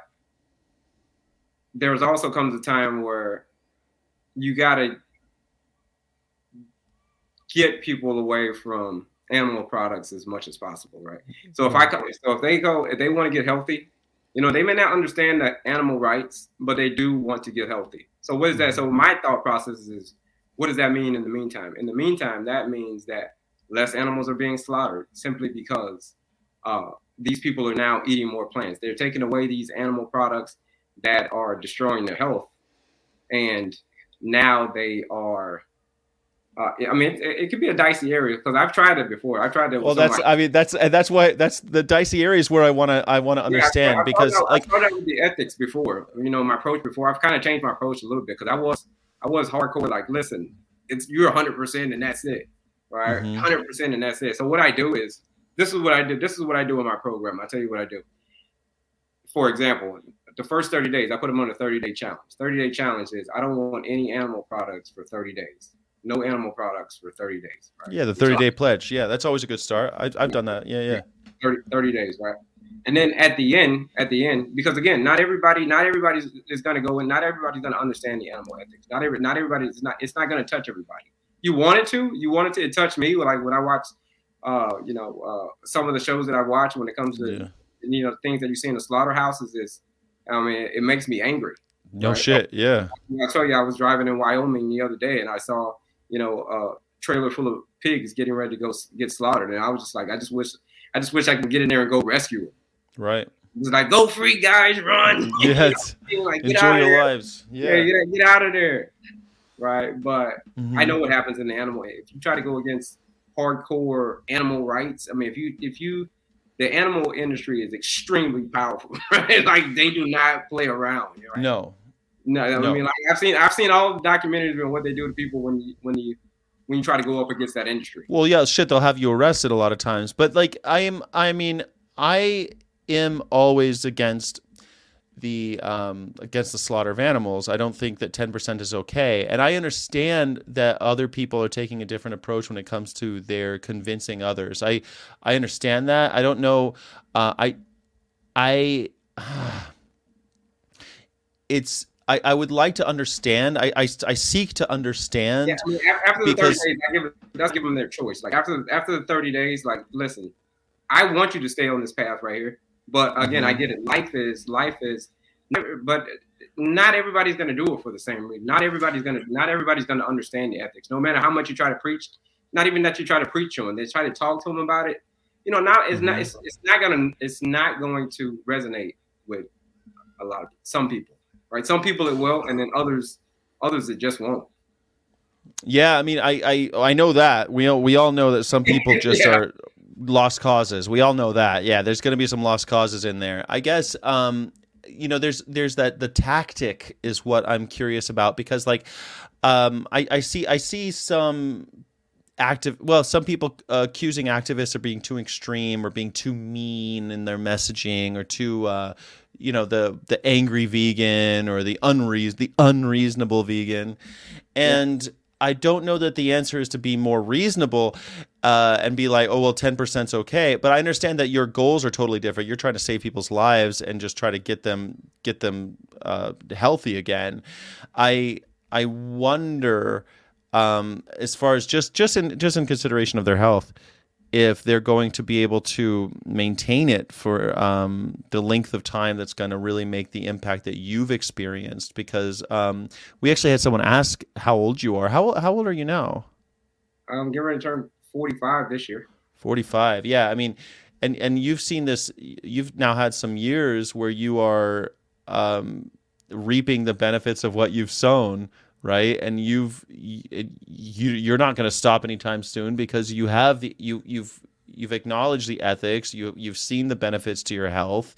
there's also comes a time where you gotta get people away from animal products as much as possible, right? So if I come, so if they go, if they want to get healthy, you know, they may not understand the animal rights, but they do want to get healthy. So what is that? So my thought process is, what does that mean in the meantime? In the meantime, that means that less animals are being slaughtered simply because uh, these people are now eating more plants. They're taking away these animal products that are destroying their health, and now they are. Uh, I mean, it, it could be a dicey area because I've tried it before. I've tried it. Well, that's. I mean, that's that's why that's the dicey areas where I want to I want to understand yeah, I, I because out, like I started with the ethics before. You know, my approach before. I've kind of changed my approach a little bit because I was I was hardcore. Like, listen, it's you're one hundred percent and that's it, right? Mm-hmm. one hundred percent and that's it. So what I do is this is what I do. This is what I do in my program. I tell you what I do. For example, the first thirty days, I put them on a thirty day challenge. thirty day challenge is I don't want any animal products for thirty days. No animal products for thirty days. Right? Yeah, the thirty day pledge. Yeah, that's always a good start. I, I've done that. Yeah, yeah. thirty, thirty days, right? And then at the end, at the end, because again, not everybody, not everybody is going to go in. Not everybody's going to understand the animal ethics. Not every, not everybody is not. It's not going to touch everybody. You want it to. You want it to. It touch me. Like when I watch, uh, you know, uh, some of the shows that I watch when it comes to, yeah. you know, things that you see in the slaughterhouses is, I mean, it makes me angry. No right? shit. Yeah. I tell you, I was driving in Wyoming the other day and I saw, you know, a trailer full of pigs getting ready to go get slaughtered. And I was just like, I just wish, I just wish I could get in there and go rescue them. Right. It was like, go free, guys, run. Yes. You know, like, enjoy your there. lives. Yeah. yeah. Get, get out of there. Right. But mm-hmm. I know what happens in the animal. If you try to go against hardcore animal rights, I mean, if you, if you, the animal industry is extremely powerful, right? Like they do not play around. Right? No. No, I no. mean, like I've seen, I've seen all the documentaries and what they do to people when you, when you, when you try to go up against that industry. Well, yeah, shit, they'll have you arrested a lot of times. But like, I am, I mean, I am always against, the um, against the slaughter of animals. I don't think that ten percent is okay. And I understand that other people are taking a different approach when it comes to their convincing others. I I understand that. I don't know. Uh, I I it's. I, I would like to understand. I, I, I seek to understand. Yeah, I mean, after the because, thirty days, I give it, that's give them their choice. Like after after the thirty days, like listen, I want you to stay on this path right here. But again, mm-hmm. I get it. Life is life is, but not everybody's going to do it for the same reason. Not everybody's going to not everybody's going to understand the ethics. No matter how much you try to preach, not even that you try to preach on, they try to talk to them about it. You know, now it's mm-hmm. not it's, it's not gonna it's not going to resonate with a lot of some people. Right, some people it will, and then others, others it just won't. Yeah, I mean, I, I, I know that we all, we all know that some people just yeah. are lost causes. We all know that. Yeah, there's going to be some lost causes in there. I guess, um, you know, there's there's that the tactic is what I'm curious about because, like, um, I, I see I see some active. Well, some people uh, accusing activists of being too extreme or being too mean in their messaging or too. Uh, you know, the the angry vegan or the unreas the unreasonable vegan. And yeah. I don't know that the answer is to be more reasonable uh, and be like, oh, well, ten percent's okay. But I understand that your goals are totally different. You're trying to save people's lives and just try to get them get them uh, healthy again. I I wonder, um, as far as just just in just in consideration of their health, if they're going to be able to maintain it for um, the length of time that's going to really make the impact that you've experienced. Because um, we actually had someone ask how old you are. How how old are you now? I'm getting ready to turn forty-five this year. forty-five, yeah. I mean, and and you've seen this. You've now had some years where you are um, reaping the benefits of what you've sown. Right, and you've you you're not going to stop anytime soon because you have the you you've you've acknowledged the ethics. You you've seen the benefits to your health.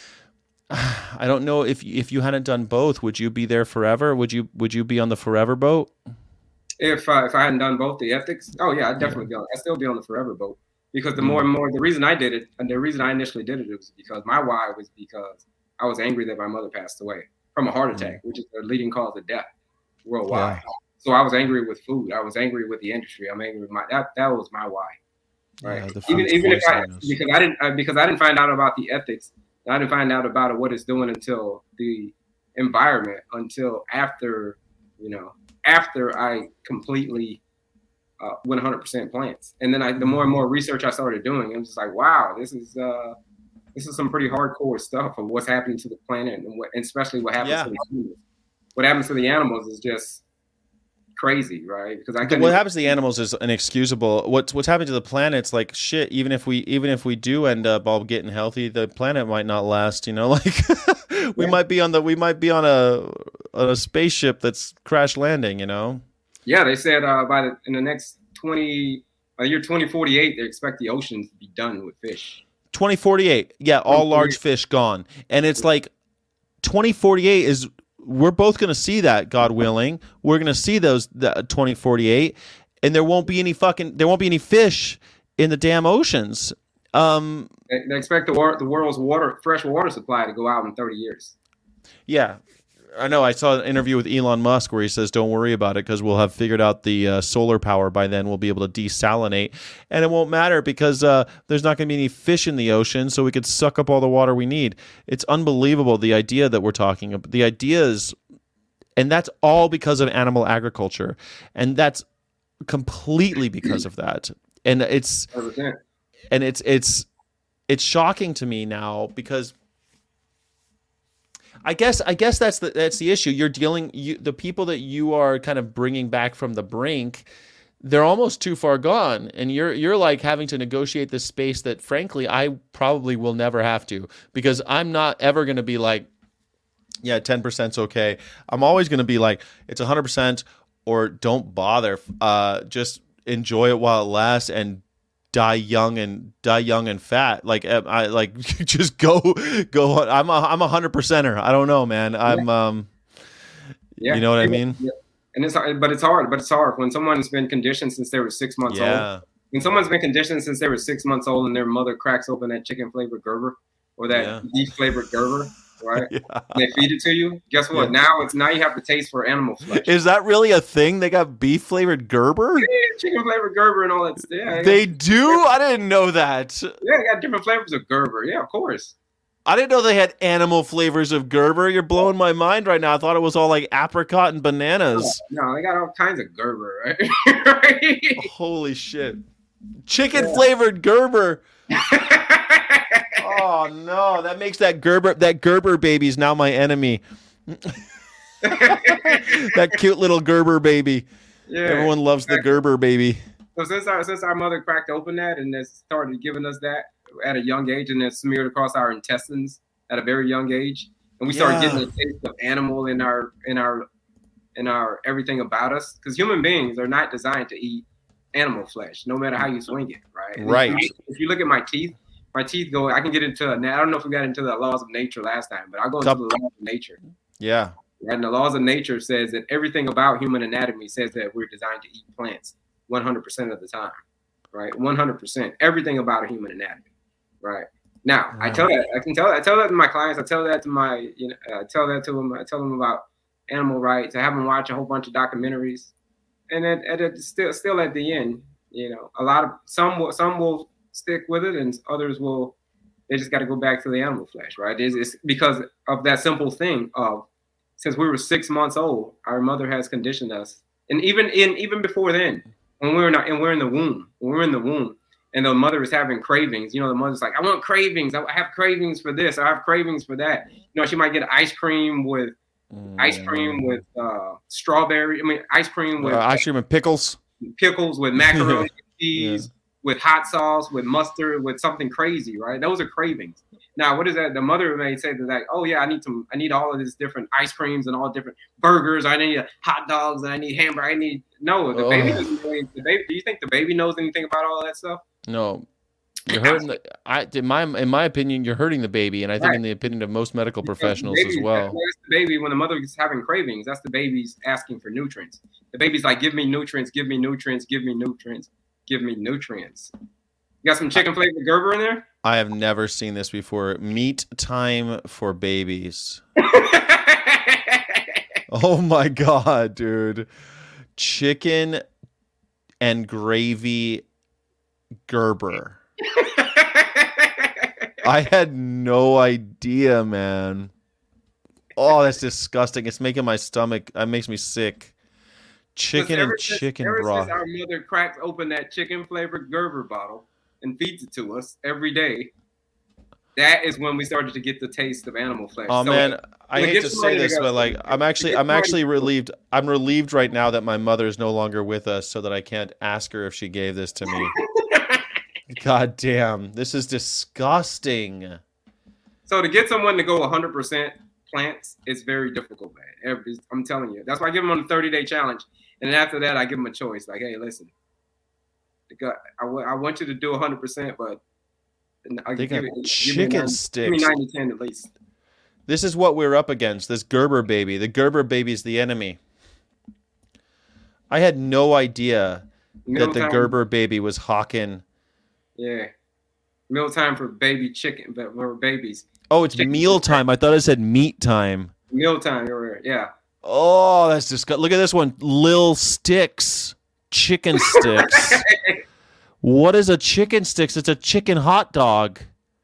I don't know if if you hadn't done both, would you be there forever? Would you would you be on the forever boat? If uh, if I hadn't done both the ethics, oh yeah, I'd definitely yeah. be on. I'd still be on the forever boat because the mm. more and more the reason I did it and the reason I initially did it was because my why was because I was angry that my mother passed away from a heart attack, mm. which is the leading cause of death worldwide. Yeah. So I was angry with food. I was angry with the industry. I'm angry with my that that was my why. Right. Yeah, even even if I because I didn't I, because I didn't find out about the ethics. I didn't find out about what it's doing until the environment until after you know after I completely uh, went one hundred percent plants. And then I the more and more research I started doing, it was just like, wow, this is uh this is some pretty hardcore stuff of what's happening to the planet and what and especially what happens yeah. to the humans. What happens to the animals is just crazy, right? Because I what happens to the animals is inexcusable. What's what's happening to the planet's like shit. Even if we even if we do end up all getting healthy, the planet might not last. You know, like we yeah. might be on the we might be on a on a spaceship that's crash landing. You know. Yeah, they said uh, by the in the next twenty uh, year twenty forty-eight, they expect the oceans to be done with fish. twenty forty-eight, yeah, all large fish gone, and it's like twenty forty-eight is. We're both going to see that, God willing. We're going to see those the twenty forty-eight, and there won't be any fucking there won't be any fish in the damn oceans. Um, they, they expect the war, the world's water fresh water supply to go out in thirty years. Yeah, I know. I saw an interview with Elon Musk where he says, "Don't worry about it because we'll have figured out the uh, solar power by then. We'll be able to desalinate, and it won't matter because uh, there's not going to be any fish in the ocean, so we could suck up all the water we need." It's unbelievable the idea that we're talking about. The ideas, and that's all because of animal agriculture, and that's completely because of that. And it's one hundred percent. and it's it's it's shocking to me now because. I guess I guess that's the that's the issue. You're dealing you, the people that you are kind of bringing back from the brink, they're almost too far gone, and you're you're like having to negotiate this space that, frankly, I probably will never have to because I'm not ever going to be like, yeah, ten percent's okay. I'm always going to be like, it's one hundred percent or don't bother. Uh, just enjoy it while it lasts and. Die young and die young and fat. Like I like just go go. On. I'm a I'm a hundred percenter. I don't know, man. I'm yeah. um. Yeah. You know what yeah. I mean? Yeah. And it's but it's hard. But it's hard when someone's been conditioned since they were six months yeah. old. When someone's been conditioned since they were six months old, and their mother cracks open that chicken flavored Gerber or that yeah. beef flavored Gerber, right? Yeah. And they feed it to you. Guess what? Yeah. Now it's now you have the taste for animal flesh. Is that really a thing? They got beef flavored Gerber? Yeah, chicken flavored Gerber and all that. Yeah, They got, do? I didn't know that. yeah, they got different flavors of Gerber. Yeah, of course. I didn't know they had animal flavors of Gerber. You're blowing my mind right now. I thought it was all like apricot and bananas. No, they got all kinds of Gerber, right? Right? Holy shit. Chicken flavored Gerber. Oh no, that makes that Gerber that Gerber baby's now my enemy. That cute little Gerber baby. Yeah. Everyone loves the Gerber baby. So since our since our mother cracked open that and has started giving us that at a young age, and then smeared across our intestines at a very young age, and we started Yeah. getting the taste of animal in our in our in our everything about us, because human beings are not designed to eat animal flesh, no matter how you swing it, right? And Right. If you, if you look at my teeth, my teeth go. I can get into. I don't know if we got into the laws of nature last time, but I'll go into Cup- the laws of nature. Yeah. And the laws of nature says that everything about human anatomy says that we're designed to eat plants one hundred percent of the time, right? one hundred percent. Everything about a human anatomy, right? Now, I tell that, I can tell I tell that to my clients. I tell that to my, you know, I tell that to them. I tell them about animal rights. I have them watch a whole bunch of documentaries, and at, at, at still, still at the end, you know, a lot of some will, some will stick with it, and others will. They just got to go back to the animal flesh, right? It's, it's because of that simple thing of. Since we were six months old, our mother has conditioned us, and even in even before then, when we were not, and we're in the womb, when we're in the womb, and the mother is having cravings. You know, the mother's like, "I want cravings. I have cravings for this. I have cravings for that." You know, she might get ice cream with Mm. ice cream with uh, strawberry. I mean, ice cream with Uh, ice cream and pickles. pickles, with macaroni and Yeah. cheese, with hot sauce, with mustard, with something crazy, right? Those are cravings. Now, what is that? The mother may say that, like, oh yeah, I need some, I need all of these different ice creams and all different burgers. I need hot dogs and I need hamburger. I need no. The Oh. baby doesn't know any- the baby. Do you think the baby knows anything about all that stuff? No. You're hurting the I in my in my opinion, you're hurting the baby, and I think Right. in the opinion of most medical Because the professionals baby- as well. That's the baby when the mother is having cravings. That's the baby's asking for nutrients. The baby's like, give me nutrients, give me nutrients, give me nutrients, give me nutrients. You got some chicken flavored Gerber in there? I have never seen this before. Meat time for babies. Oh my god, dude. Chicken and gravy Gerber. I had no idea, man. Oh, that's disgusting. It's making my stomach, it makes me sick. Chicken Ever and since- chicken ever broth. Since our mother cracks open that chicken flavored Gerber bottle and feeds it to us every day, that is when we started to get the taste of animal flesh. Oh So, man, I when it hate to gets say somebody this, to go- but like I'm actually gets I'm somebody actually to- relieved. I'm relieved right now that my mother is no longer with us, so that I can't ask her if she gave this to me. God damn, this is disgusting. So to get someone to go one hundred percent plants, it's very difficult, man. Every, I'm telling you. That's why I give them on a thirty-day challenge. And then after that, I give them a choice. Like, hey, listen, the guy- I, w- I want you to do one hundred percent, but I'll They give got it- give me chicken ninety Give me sticks. ninety ten at least. This is what we're up against. This Gerber baby. The Gerber baby is the enemy. I had no idea that the Mealtime- Gerber baby was hawking. Yeah. Mealtime for baby chicken, but for babies. Oh, it's Chicken meal time. I thought it said meat time. Mealtime, you're- yeah. Oh, that's disgusting. Look at this one. Lil Sticks. Chicken sticks. What is a chicken sticks? It's a chicken hot dog.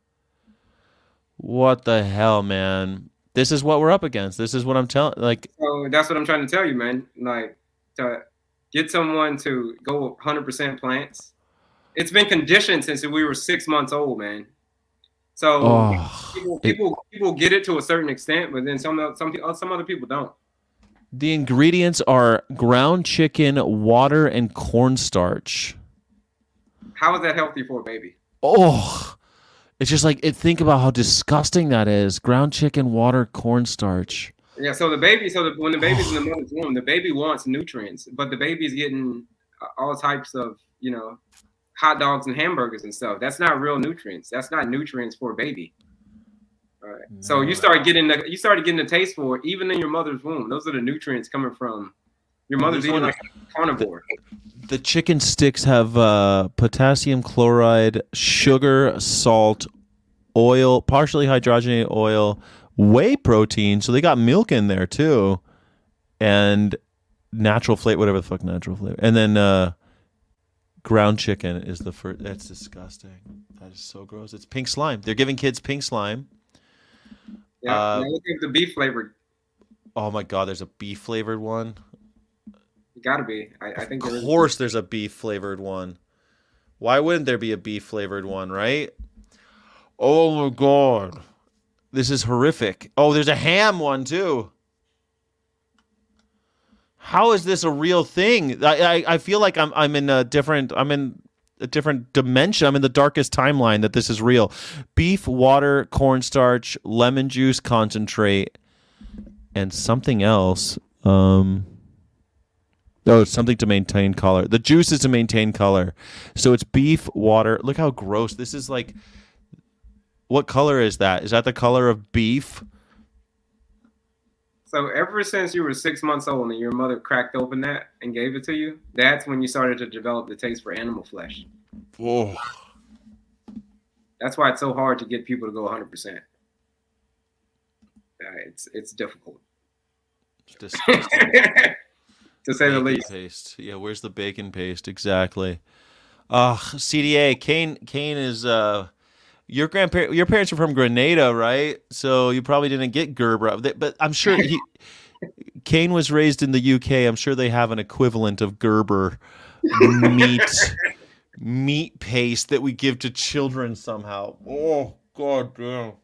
What the hell, man? This is what we're up against. This is what I'm telling. Like, So that's what I'm trying to tell you, man. Like, to get someone to go one hundred percent plants. It's been conditioned since we were six months old, man. So oh, people, it- people people get it to a certain extent, but then some some people- some other people don't. the ingredients are ground chicken, water, and cornstarch. How is that healthy for a baby? Oh, it's just like it. Think about how disgusting that is. Ground chicken, water, cornstarch. Yeah. So the baby, so the, when the baby's in the mother's womb, the baby wants nutrients, but the baby's getting uh, all types of, you know, hot dogs and hamburgers and stuff. That's not real nutrients. That's not nutrients for a baby. All right. So you start getting the you started getting the taste for it even in your mother's womb. Those are the nutrients coming from your mother's There's eating one- like a carnivore. The chicken sticks have uh, potassium chloride, sugar, salt, oil, partially hydrogenated oil, whey protein, so they got milk in there too, and natural flavor, whatever the fuck natural flavor, and then uh, ground chicken is the first. That's disgusting. That is so gross. It's pink slime. They're giving kids pink slime. Yeah, Uh, now look at the beef flavored. Oh my god, there's a beef flavored one. It gotta be. I, I think. Of there is. course, there's a beef flavored one. Why wouldn't there be a beef flavored one, right? Oh my god, this is horrific. Oh, there's a ham one too. How is this a real thing? I, I, I feel like I'm I'm in a different I'm in a different dimension. I'm in the darkest timeline that this is real. Beef, water, cornstarch, lemon juice concentrate, and something else. Um, oh, it's something to maintain color. The juice is to maintain color. So it's beef, water. Look how gross. This is like, what color is that? Is that the color of beef? So ever since you were six months old and your mother cracked open that and gave it to you, that's when you started to develop the taste for animal flesh. Oh. That's why it's so hard to get people to go one hundred percent. Uh, it's it's difficult. It's disgusting. To say the Bacon least. paste. Yeah, where's the bacon paste? Exactly. Uh, C D A, Kane Kane is uh your grandparents your parents are from Grenada, right? So you probably didn't get Gerber. But I'm sure he Kane was raised in the U K. I'm sure they have an equivalent of Gerber meat meat paste that we give to children somehow. Oh, god damn.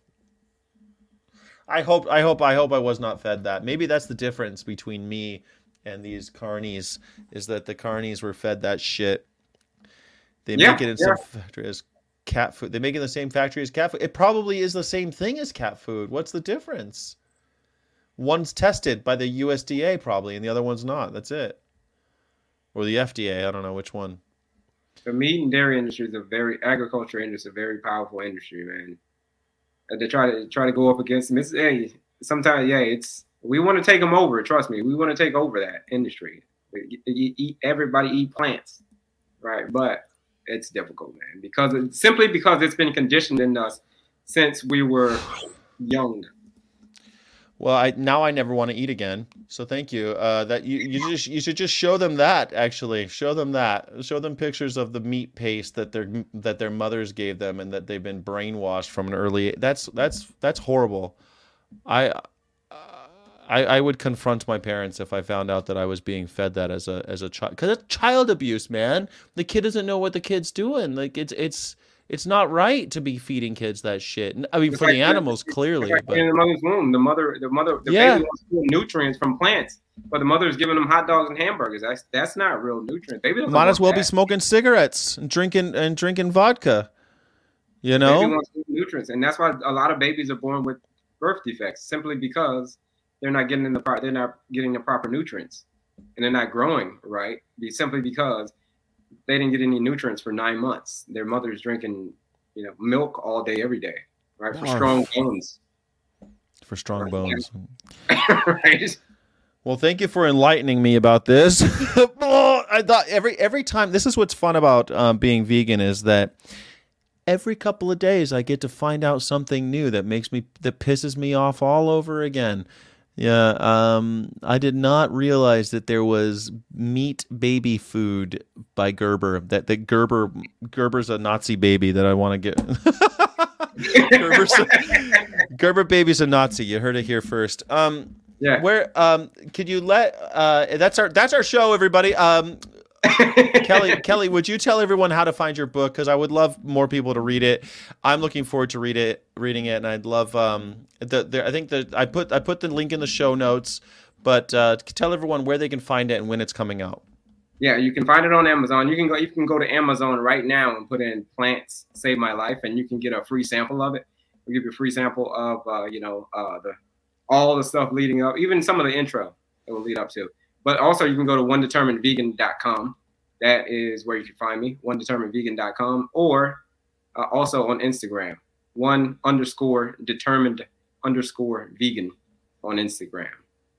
I hope I hope I hope I was not fed that. Maybe that's the difference between me and these carnies, is that the carnies were fed that shit. They Yeah, make it in yeah. some factory as cat food. They make it in the same factory as cat food. It probably is the same thing as cat food. What's the difference? One's tested by the U S D A probably, and the other one's not. That's it. Or the F D A. I don't know which one. The meat and dairy industry is a very agriculture industry, a very powerful industry, man. And they try to try to go up against them. It's, hey, sometimes, yeah, it's we want to take them over. Trust me, we want to take over that industry. You eat, everybody eat plants, right? But it's difficult, man, because it, simply because it's been conditioned in us since we were young. Well, I now I never want to eat again. So thank you. Uh, that you you just you should just show them that. Actually, show them that. Show them pictures of the meat paste that their that their mothers gave them, and that they've been brainwashed from an early. That's that's that's horrible. I uh, I, I would confront my parents if I found out that I was being fed that as a as a child, because it's child abuse, man. The kid doesn't know what the kid's doing. Like it's it's. It's not right to be feeding kids that shit. I mean, It's for like the animals, it's clearly, like but in the mother's womb, the mother, the mother, the Yeah. baby wants nutrients from plants, but the mother's giving them hot dogs and hamburgers. That's that's not real nutrients. Baby doesn't might as want well be that. smoking cigarettes and drinking and drinking vodka. You Baby know, wants nutrients, and that's why a lot of babies are born with birth defects, simply because they're not getting in the pro- they're not getting the proper nutrients, and they're not growing right. Be simply because they didn't get any nutrients for nine months. Their mother's drinking, you know, milk all day, every day, right? For Oh. strong bones, for strong Right. bones. right? Well, thank you for enlightening me about this. Oh, I thought every every time. This is what's fun about um, being vegan, is that every couple of days I get to find out something new that makes me that pisses me off all over again. Yeah, um, I did not realize that there was meat baby food by Gerber. That that Gerber Gerber's a Nazi baby that I want to get. Gerber's a, Gerber baby's a Nazi. You heard it here first. Um, Yeah. Where um, could you let? Uh, that's our that's our show, everybody. Um, Kelly, Kelly, would you tell everyone how to find your book? Because I would love more people to read it. I'm looking forward to read it, reading it, and I'd love. Um, the, the I think that I put I put the link in the show notes, but uh, tell everyone where they can find it and when it's coming out. Yeah, you can find it on Amazon. You can go you can go to Amazon right now and put in "Plants Save My Life," and you can get a free sample of it. We'll give you a free sample of uh, you know uh, the all the stuff leading up, even some of the intro that will lead up to. But also, you can go to one determined vegan dot com. That is where you can find me, one determined vegan dot com, or uh, also on Instagram, one underscore determined underscore vegan on Instagram.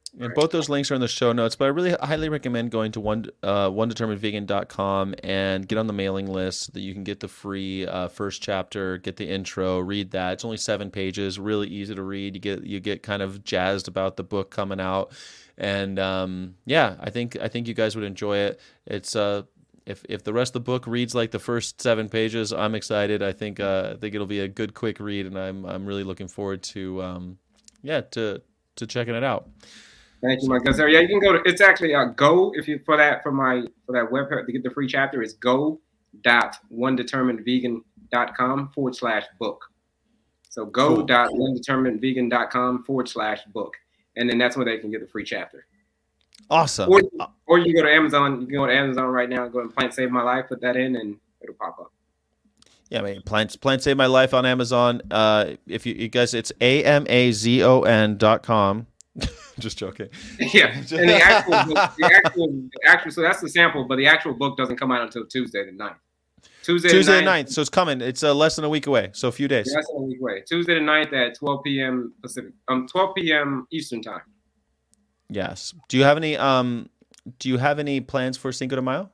And both those links are in the show notes, but I really highly recommend going to one uh, one determined vegan dot com and get on the mailing list so that you can get the free uh, first chapter, get the intro, read that. It's only seven pages, really easy to read. You get you get kind of jazzed about the book coming out, and um, yeah, I think I think you guys would enjoy it. It's uh, if if the rest of the book reads like the first seven pages, I'm excited. I think uh, I think it'll be a good quick read, and I'm I'm really looking forward to um, yeah to to checking it out. Thank you, Mike. Yeah, you can go to. It's actually uh, go if you for that for my for that web to get the free chapter is go dot one determined vegan dot com forward slash book. So go dot one determined vegan dot com forward slash book, and then that's where they can get the free chapter. Awesome. Or, or you can go to Amazon. You can go to Amazon right now. Go and Plant Save My Life. Put that in, and it'll pop up. Yeah, I mean, Plant Plant Save My Life on Amazon. Uh, if you, you guys, it's A M A Z O N dot com. Just joking. Yeah, and the actual, book, the actual, the actual, so that's the sample, but the actual book doesn't come out until Tuesday the ninth. Tuesday, Tuesday the the ninth, so it's coming. It's uh, less than a week away, so a few days. Yeah, less than a week away. Tuesday the ninth at twelve p.m. Pacific, um, twelve p.m. Eastern time. Yes. Do you have any um? Do you have any plans for Cinco de Mayo?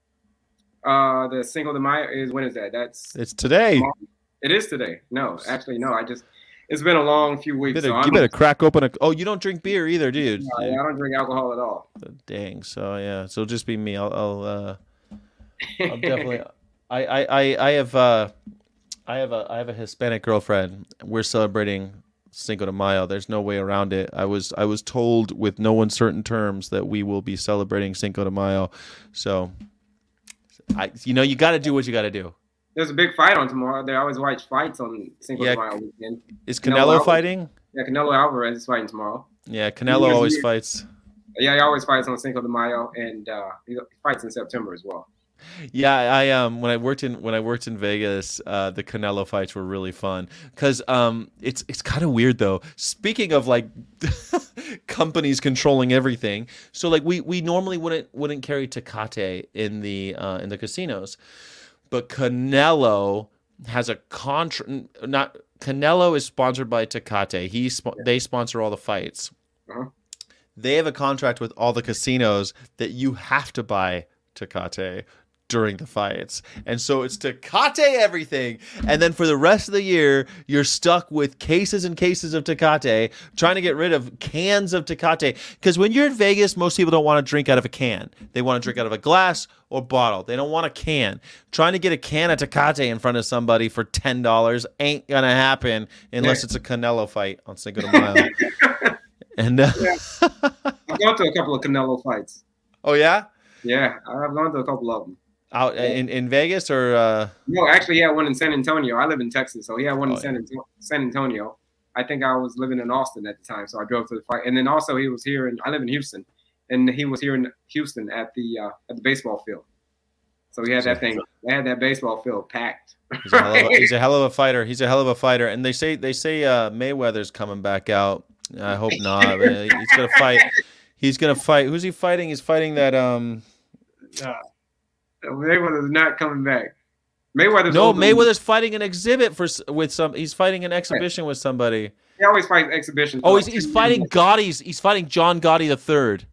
Uh, the Cinco de Mayo is when is that? That's it's today. Tomorrow. It is today. No, actually, no. I just. It's been a long few weeks. You better, so you better crack open a. Oh, you don't drink beer either, do you? No, yeah, I don't drink alcohol at all. Dang. So yeah. So it'll just be me. I'll. I'll, uh, I'll definitely. I, I, I, I have. Uh, I have a. I have a Hispanic girlfriend. We're celebrating Cinco de Mayo. There's no way around it. I was. I was told with no uncertain terms that we will be celebrating Cinco de Mayo. So. I. You know, you got to do what you got to do. There's a big fight on tomorrow. They always watch fights on Cinco yeah. de Mayo weekend. Is Canelo, Canelo fighting? Yeah, Canelo Alvarez is fighting tomorrow. Yeah, Canelo he always he, fights. Yeah, he always fights on Cinco de Mayo, and uh, he fights in September as well. Yeah, I um when I worked in when I worked in Vegas, uh, the Canelo fights were really fun because um it's it's kind of weird though. Speaking of like companies controlling everything, so like we we normally wouldn't wouldn't carry Tecate in the uh, in the casinos. But Canelo has a contract. Not Canelo is sponsored by Tecate. He sp- they sponsor all the fights. Uh-huh. They have a contract with all the casinos that you have to buy Tecate during the fights, and so it's Tecate everything. And then for the rest of the year, you're stuck with cases and cases of Tecate, trying to get rid of cans of Tecate. Because when you're in Vegas, most people don't want to drink out of a can. They want to drink out of a glass or bottle. They don't want a can. Trying to get a can of Tecate in front of somebody for ten dollars ain't gonna happen unless it's a Canelo fight on Cinco de Mayo. and uh, yeah. I've gone to a couple of Canelo fights. Oh yeah, yeah, I've gone to a couple of them. Out in, in Vegas or uh... no? Actually, he had one in San Antonio. I live in Texas, so he had one oh, in San, yeah. Anto- San Antonio. I think I was living in Austin at the time, so I drove to the fight. And then also he was here, in I live in Houston, and he was here in Houston at the uh, at the baseball field. So he had that thing. They had that baseball field packed. He's a, hell of a, he's a hell of a fighter. He's a hell of a fighter. And they say they say uh, Mayweather's coming back out. I hope not. He's gonna fight. He's gonna fight. Who's he fighting? He's fighting that. Um... Uh, Mayweather's not coming back. Mayweather's no. Mayweather's fighting an exhibit for with some. He's fighting an exhibition yeah. with somebody. He always fights exhibitions. Oh, he's he's fighting Gotti's. He's fighting John Gotti the third.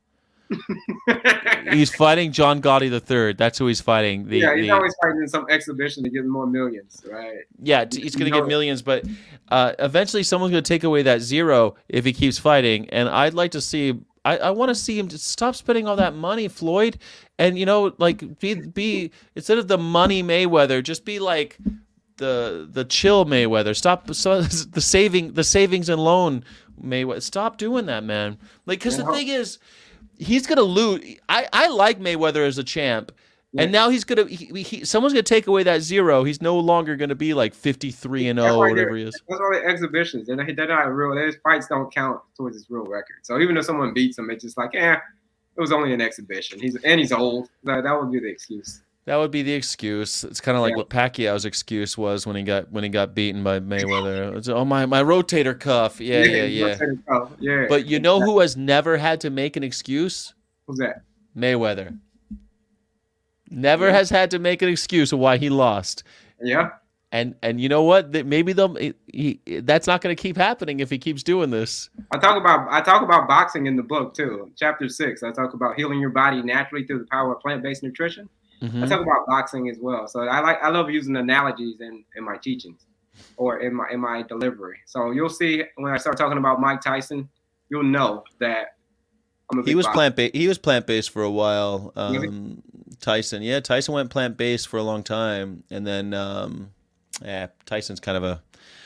He's fighting John Gotti the third. That's who he's fighting. The, yeah, he's the, always fighting in some exhibition to get more millions, right? Yeah, he's going to get millions, but uh, eventually someone's going to take away that zero if he keeps fighting. And I'd like to see. I, I want to see him just stop spending all that money, Floyd, and you know, like be be instead of the money Mayweather, just be like the the chill Mayweather. Stop so, the saving the savings and loan Mayweather. Stop doing that, man. Like, because the thing is, he's gonna lose. I, I like Mayweather as a champ, yeah. and now he's gonna. He, he, someone's gonna take away that zero. He's no longer gonna be like fifty-three and zero or whatever he is. That's all the exhibitions. They're not, they're not real. His fights don't count towards his real record. So even if someone beats him, it's just like, eh, it was only an exhibition. He's and he's old. That that would be the excuse. That would be the excuse. It's kind of like yeah. what Pacquiao's excuse was when he got when he got beaten by Mayweather. It's, oh my my rotator cuff. Yeah, yeah, yeah. yeah. yeah. But you know who has never had to make an excuse? Who's that? Mayweather. Never yeah. has had to make an excuse of why he lost. Yeah. And and you know what? That maybe they'll he, he, that's not going to keep happening if he keeps doing this. I talk about I talk about boxing in the book too. Chapter six, I talk about healing your body naturally through the power of plant-based nutrition. Mm-hmm. I talk about boxing as well. So I like I love using analogies in, in my teachings or in my in my delivery. So you'll see when I start talking about Mike Tyson, you'll know that I'm a big he was boxer. plant-based. He was plant-based for a while. Um, Tyson, yeah, Tyson went plant-based for a long time, and then. Um, Yeah, Tyson's kind of a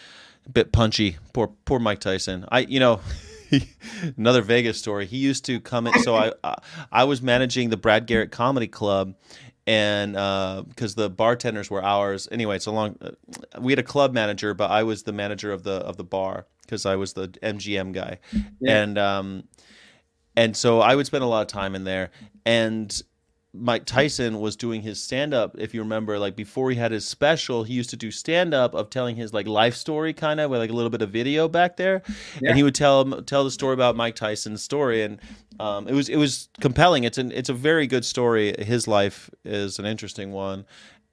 bit punchy. Poor, poor Mike Tyson. I, you know, another Vegas story. He used to come in. So I, I, I was managing the Brad Garrett Comedy Club, and because uh, the bartenders were ours. Anyway, it's a long. Uh, we had a club manager, but I was the manager of the of the bar because I was the M G M guy, yeah. and um, and so I would spend a lot of time in there, and. Mike Tyson was doing his stand-up, if you remember, like before he had his special, he used to do stand-up of telling his like life story kind of with like a little bit of video back there. Yeah. And he would tell him, tell the story about Mike Tyson's story. And um, it was it was compelling. It's an it's a very good story. His life is an interesting one.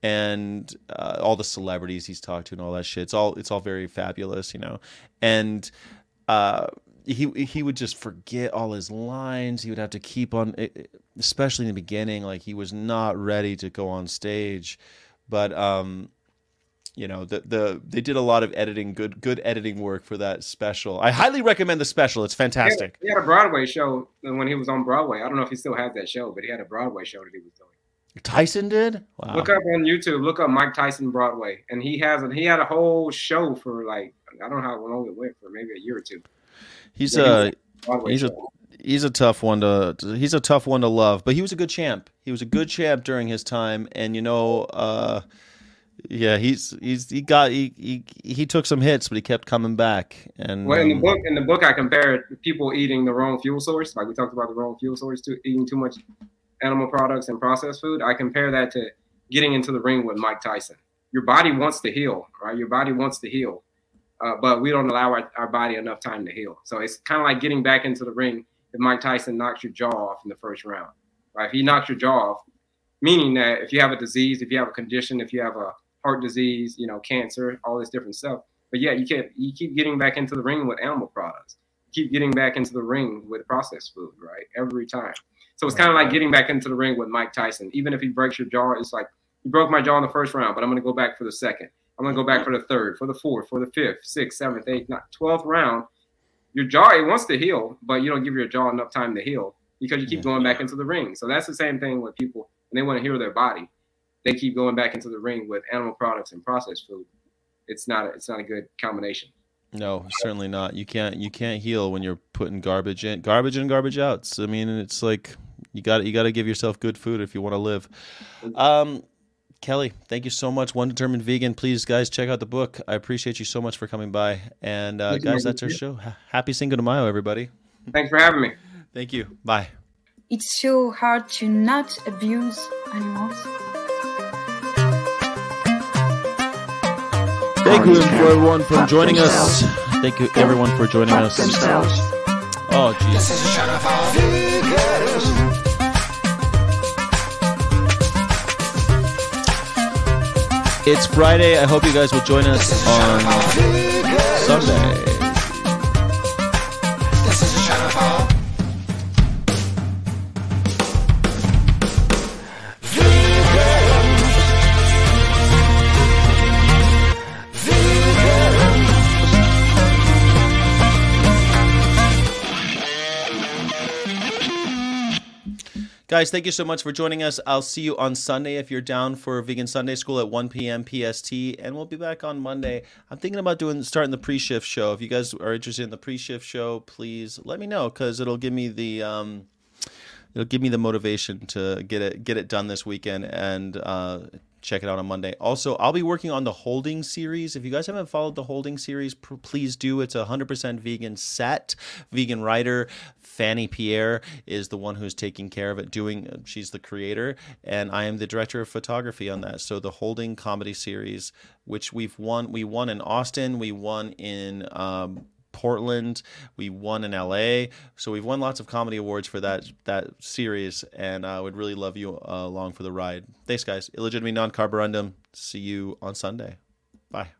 And uh, all the celebrities he's talked to and all that shit. It's all it's all very fabulous, you know. And uh He he would just forget all his lines. He would have to keep on, especially in the beginning. Like he was not ready to go on stage, but um, you know the the they did a lot of editing, good good editing work for that special. I highly recommend the special. It's fantastic. He had, he had a Broadway show when he was on Broadway. I don't know if he still has that show, but he had a Broadway show that he was doing. Tyson did. Wow. Look up on YouTube. Look up Mike Tyson Broadway, and he has a, he had a whole show for like I don't know how long it went for, maybe a year or two. He's a he's a he's a tough one to he's a tough one to love, but he was a good champ. He was a good champ during his time, and you know, uh, yeah, he's he's he got he, he he took some hits, but he kept coming back. And well, in the um, book, in the book, I compared people eating the wrong fuel source, like we talked about the wrong fuel source, to eating too much animal products and processed food. I compare that to getting into the ring with Mike Tyson. Your body wants to heal, right? Your body wants to heal. Uh, but we don't allow our, our body enough time to heal. So it's kind of like getting back into the ring if Mike Tyson knocks your jaw off in the first round. Right? If he knocks your jaw off, meaning that if you have a disease, if you have a condition, if you have a heart disease, you know, cancer, all this different stuff. But yeah, you can't. You keep getting back into the ring with animal products. You keep getting back into the ring with processed food, right? Every time. So it's kind of like getting back into the ring with Mike Tyson. Even if he breaks your jaw, it's like, you broke my jaw in the first round, but I'm going to go back for the second. I'm going to go back for the third, for the fourth, for the fifth, sixth, seventh, eighth, ninth, twelfth round. Your jaw, it wants to heal, but you don't give your jaw enough time to heal because you keep going back into the ring. So that's the same thing with people when they want to heal their body. They keep going back into the ring with animal products and processed food. It's not a, it's not a good combination. No, certainly not. You can't you can't heal when you're putting garbage in, garbage in, garbage out. So, I mean, it's like you got you got to give yourself good food if you want to live. Um. Kelly, thank you so much. One Determined Vegan. Please, guys, check out the book. I appreciate you so much for coming by. And, uh, guys, that's our show. H- Happy Cinco de Mayo, everybody. Thanks for having me. Thank you. Bye. It's so hard to not abuse animals. Thank you, everyone, for joining us. Thank you, everyone, for joining us. Oh, jeez. This is a shout out for vegans. It's Friday. I hope you guys will join us on Sunday. This is a shout out for Guys, thank you so much for joining us. I'll see you on Sunday if you're down for Vegan Sunday School at one p.m. P S T, and we'll be back on Monday. I'm thinking about doing starting the pre-shift show. If you guys are interested in the pre-shift show, please let me know because it'll give me the um, it'll give me the motivation to get it get it done this weekend and uh, check it out on Monday. Also, I'll be working on the Holding series. If you guys haven't followed the Holding series, p- please do. It's a one hundred percent vegan set. Vegan writer Fanny Pierre is the one who's taking care of it. Doing, she's the creator, and I am the director of photography on that. So the Holding comedy series, which we've won, we won in Austin, we won in um, Portland, we won in L A. So we've won lots of comedy awards for that that series, and I would really love you uh, along for the ride. Thanks, guys. Illegitimately Non-Carborundum. See you on Sunday. Bye.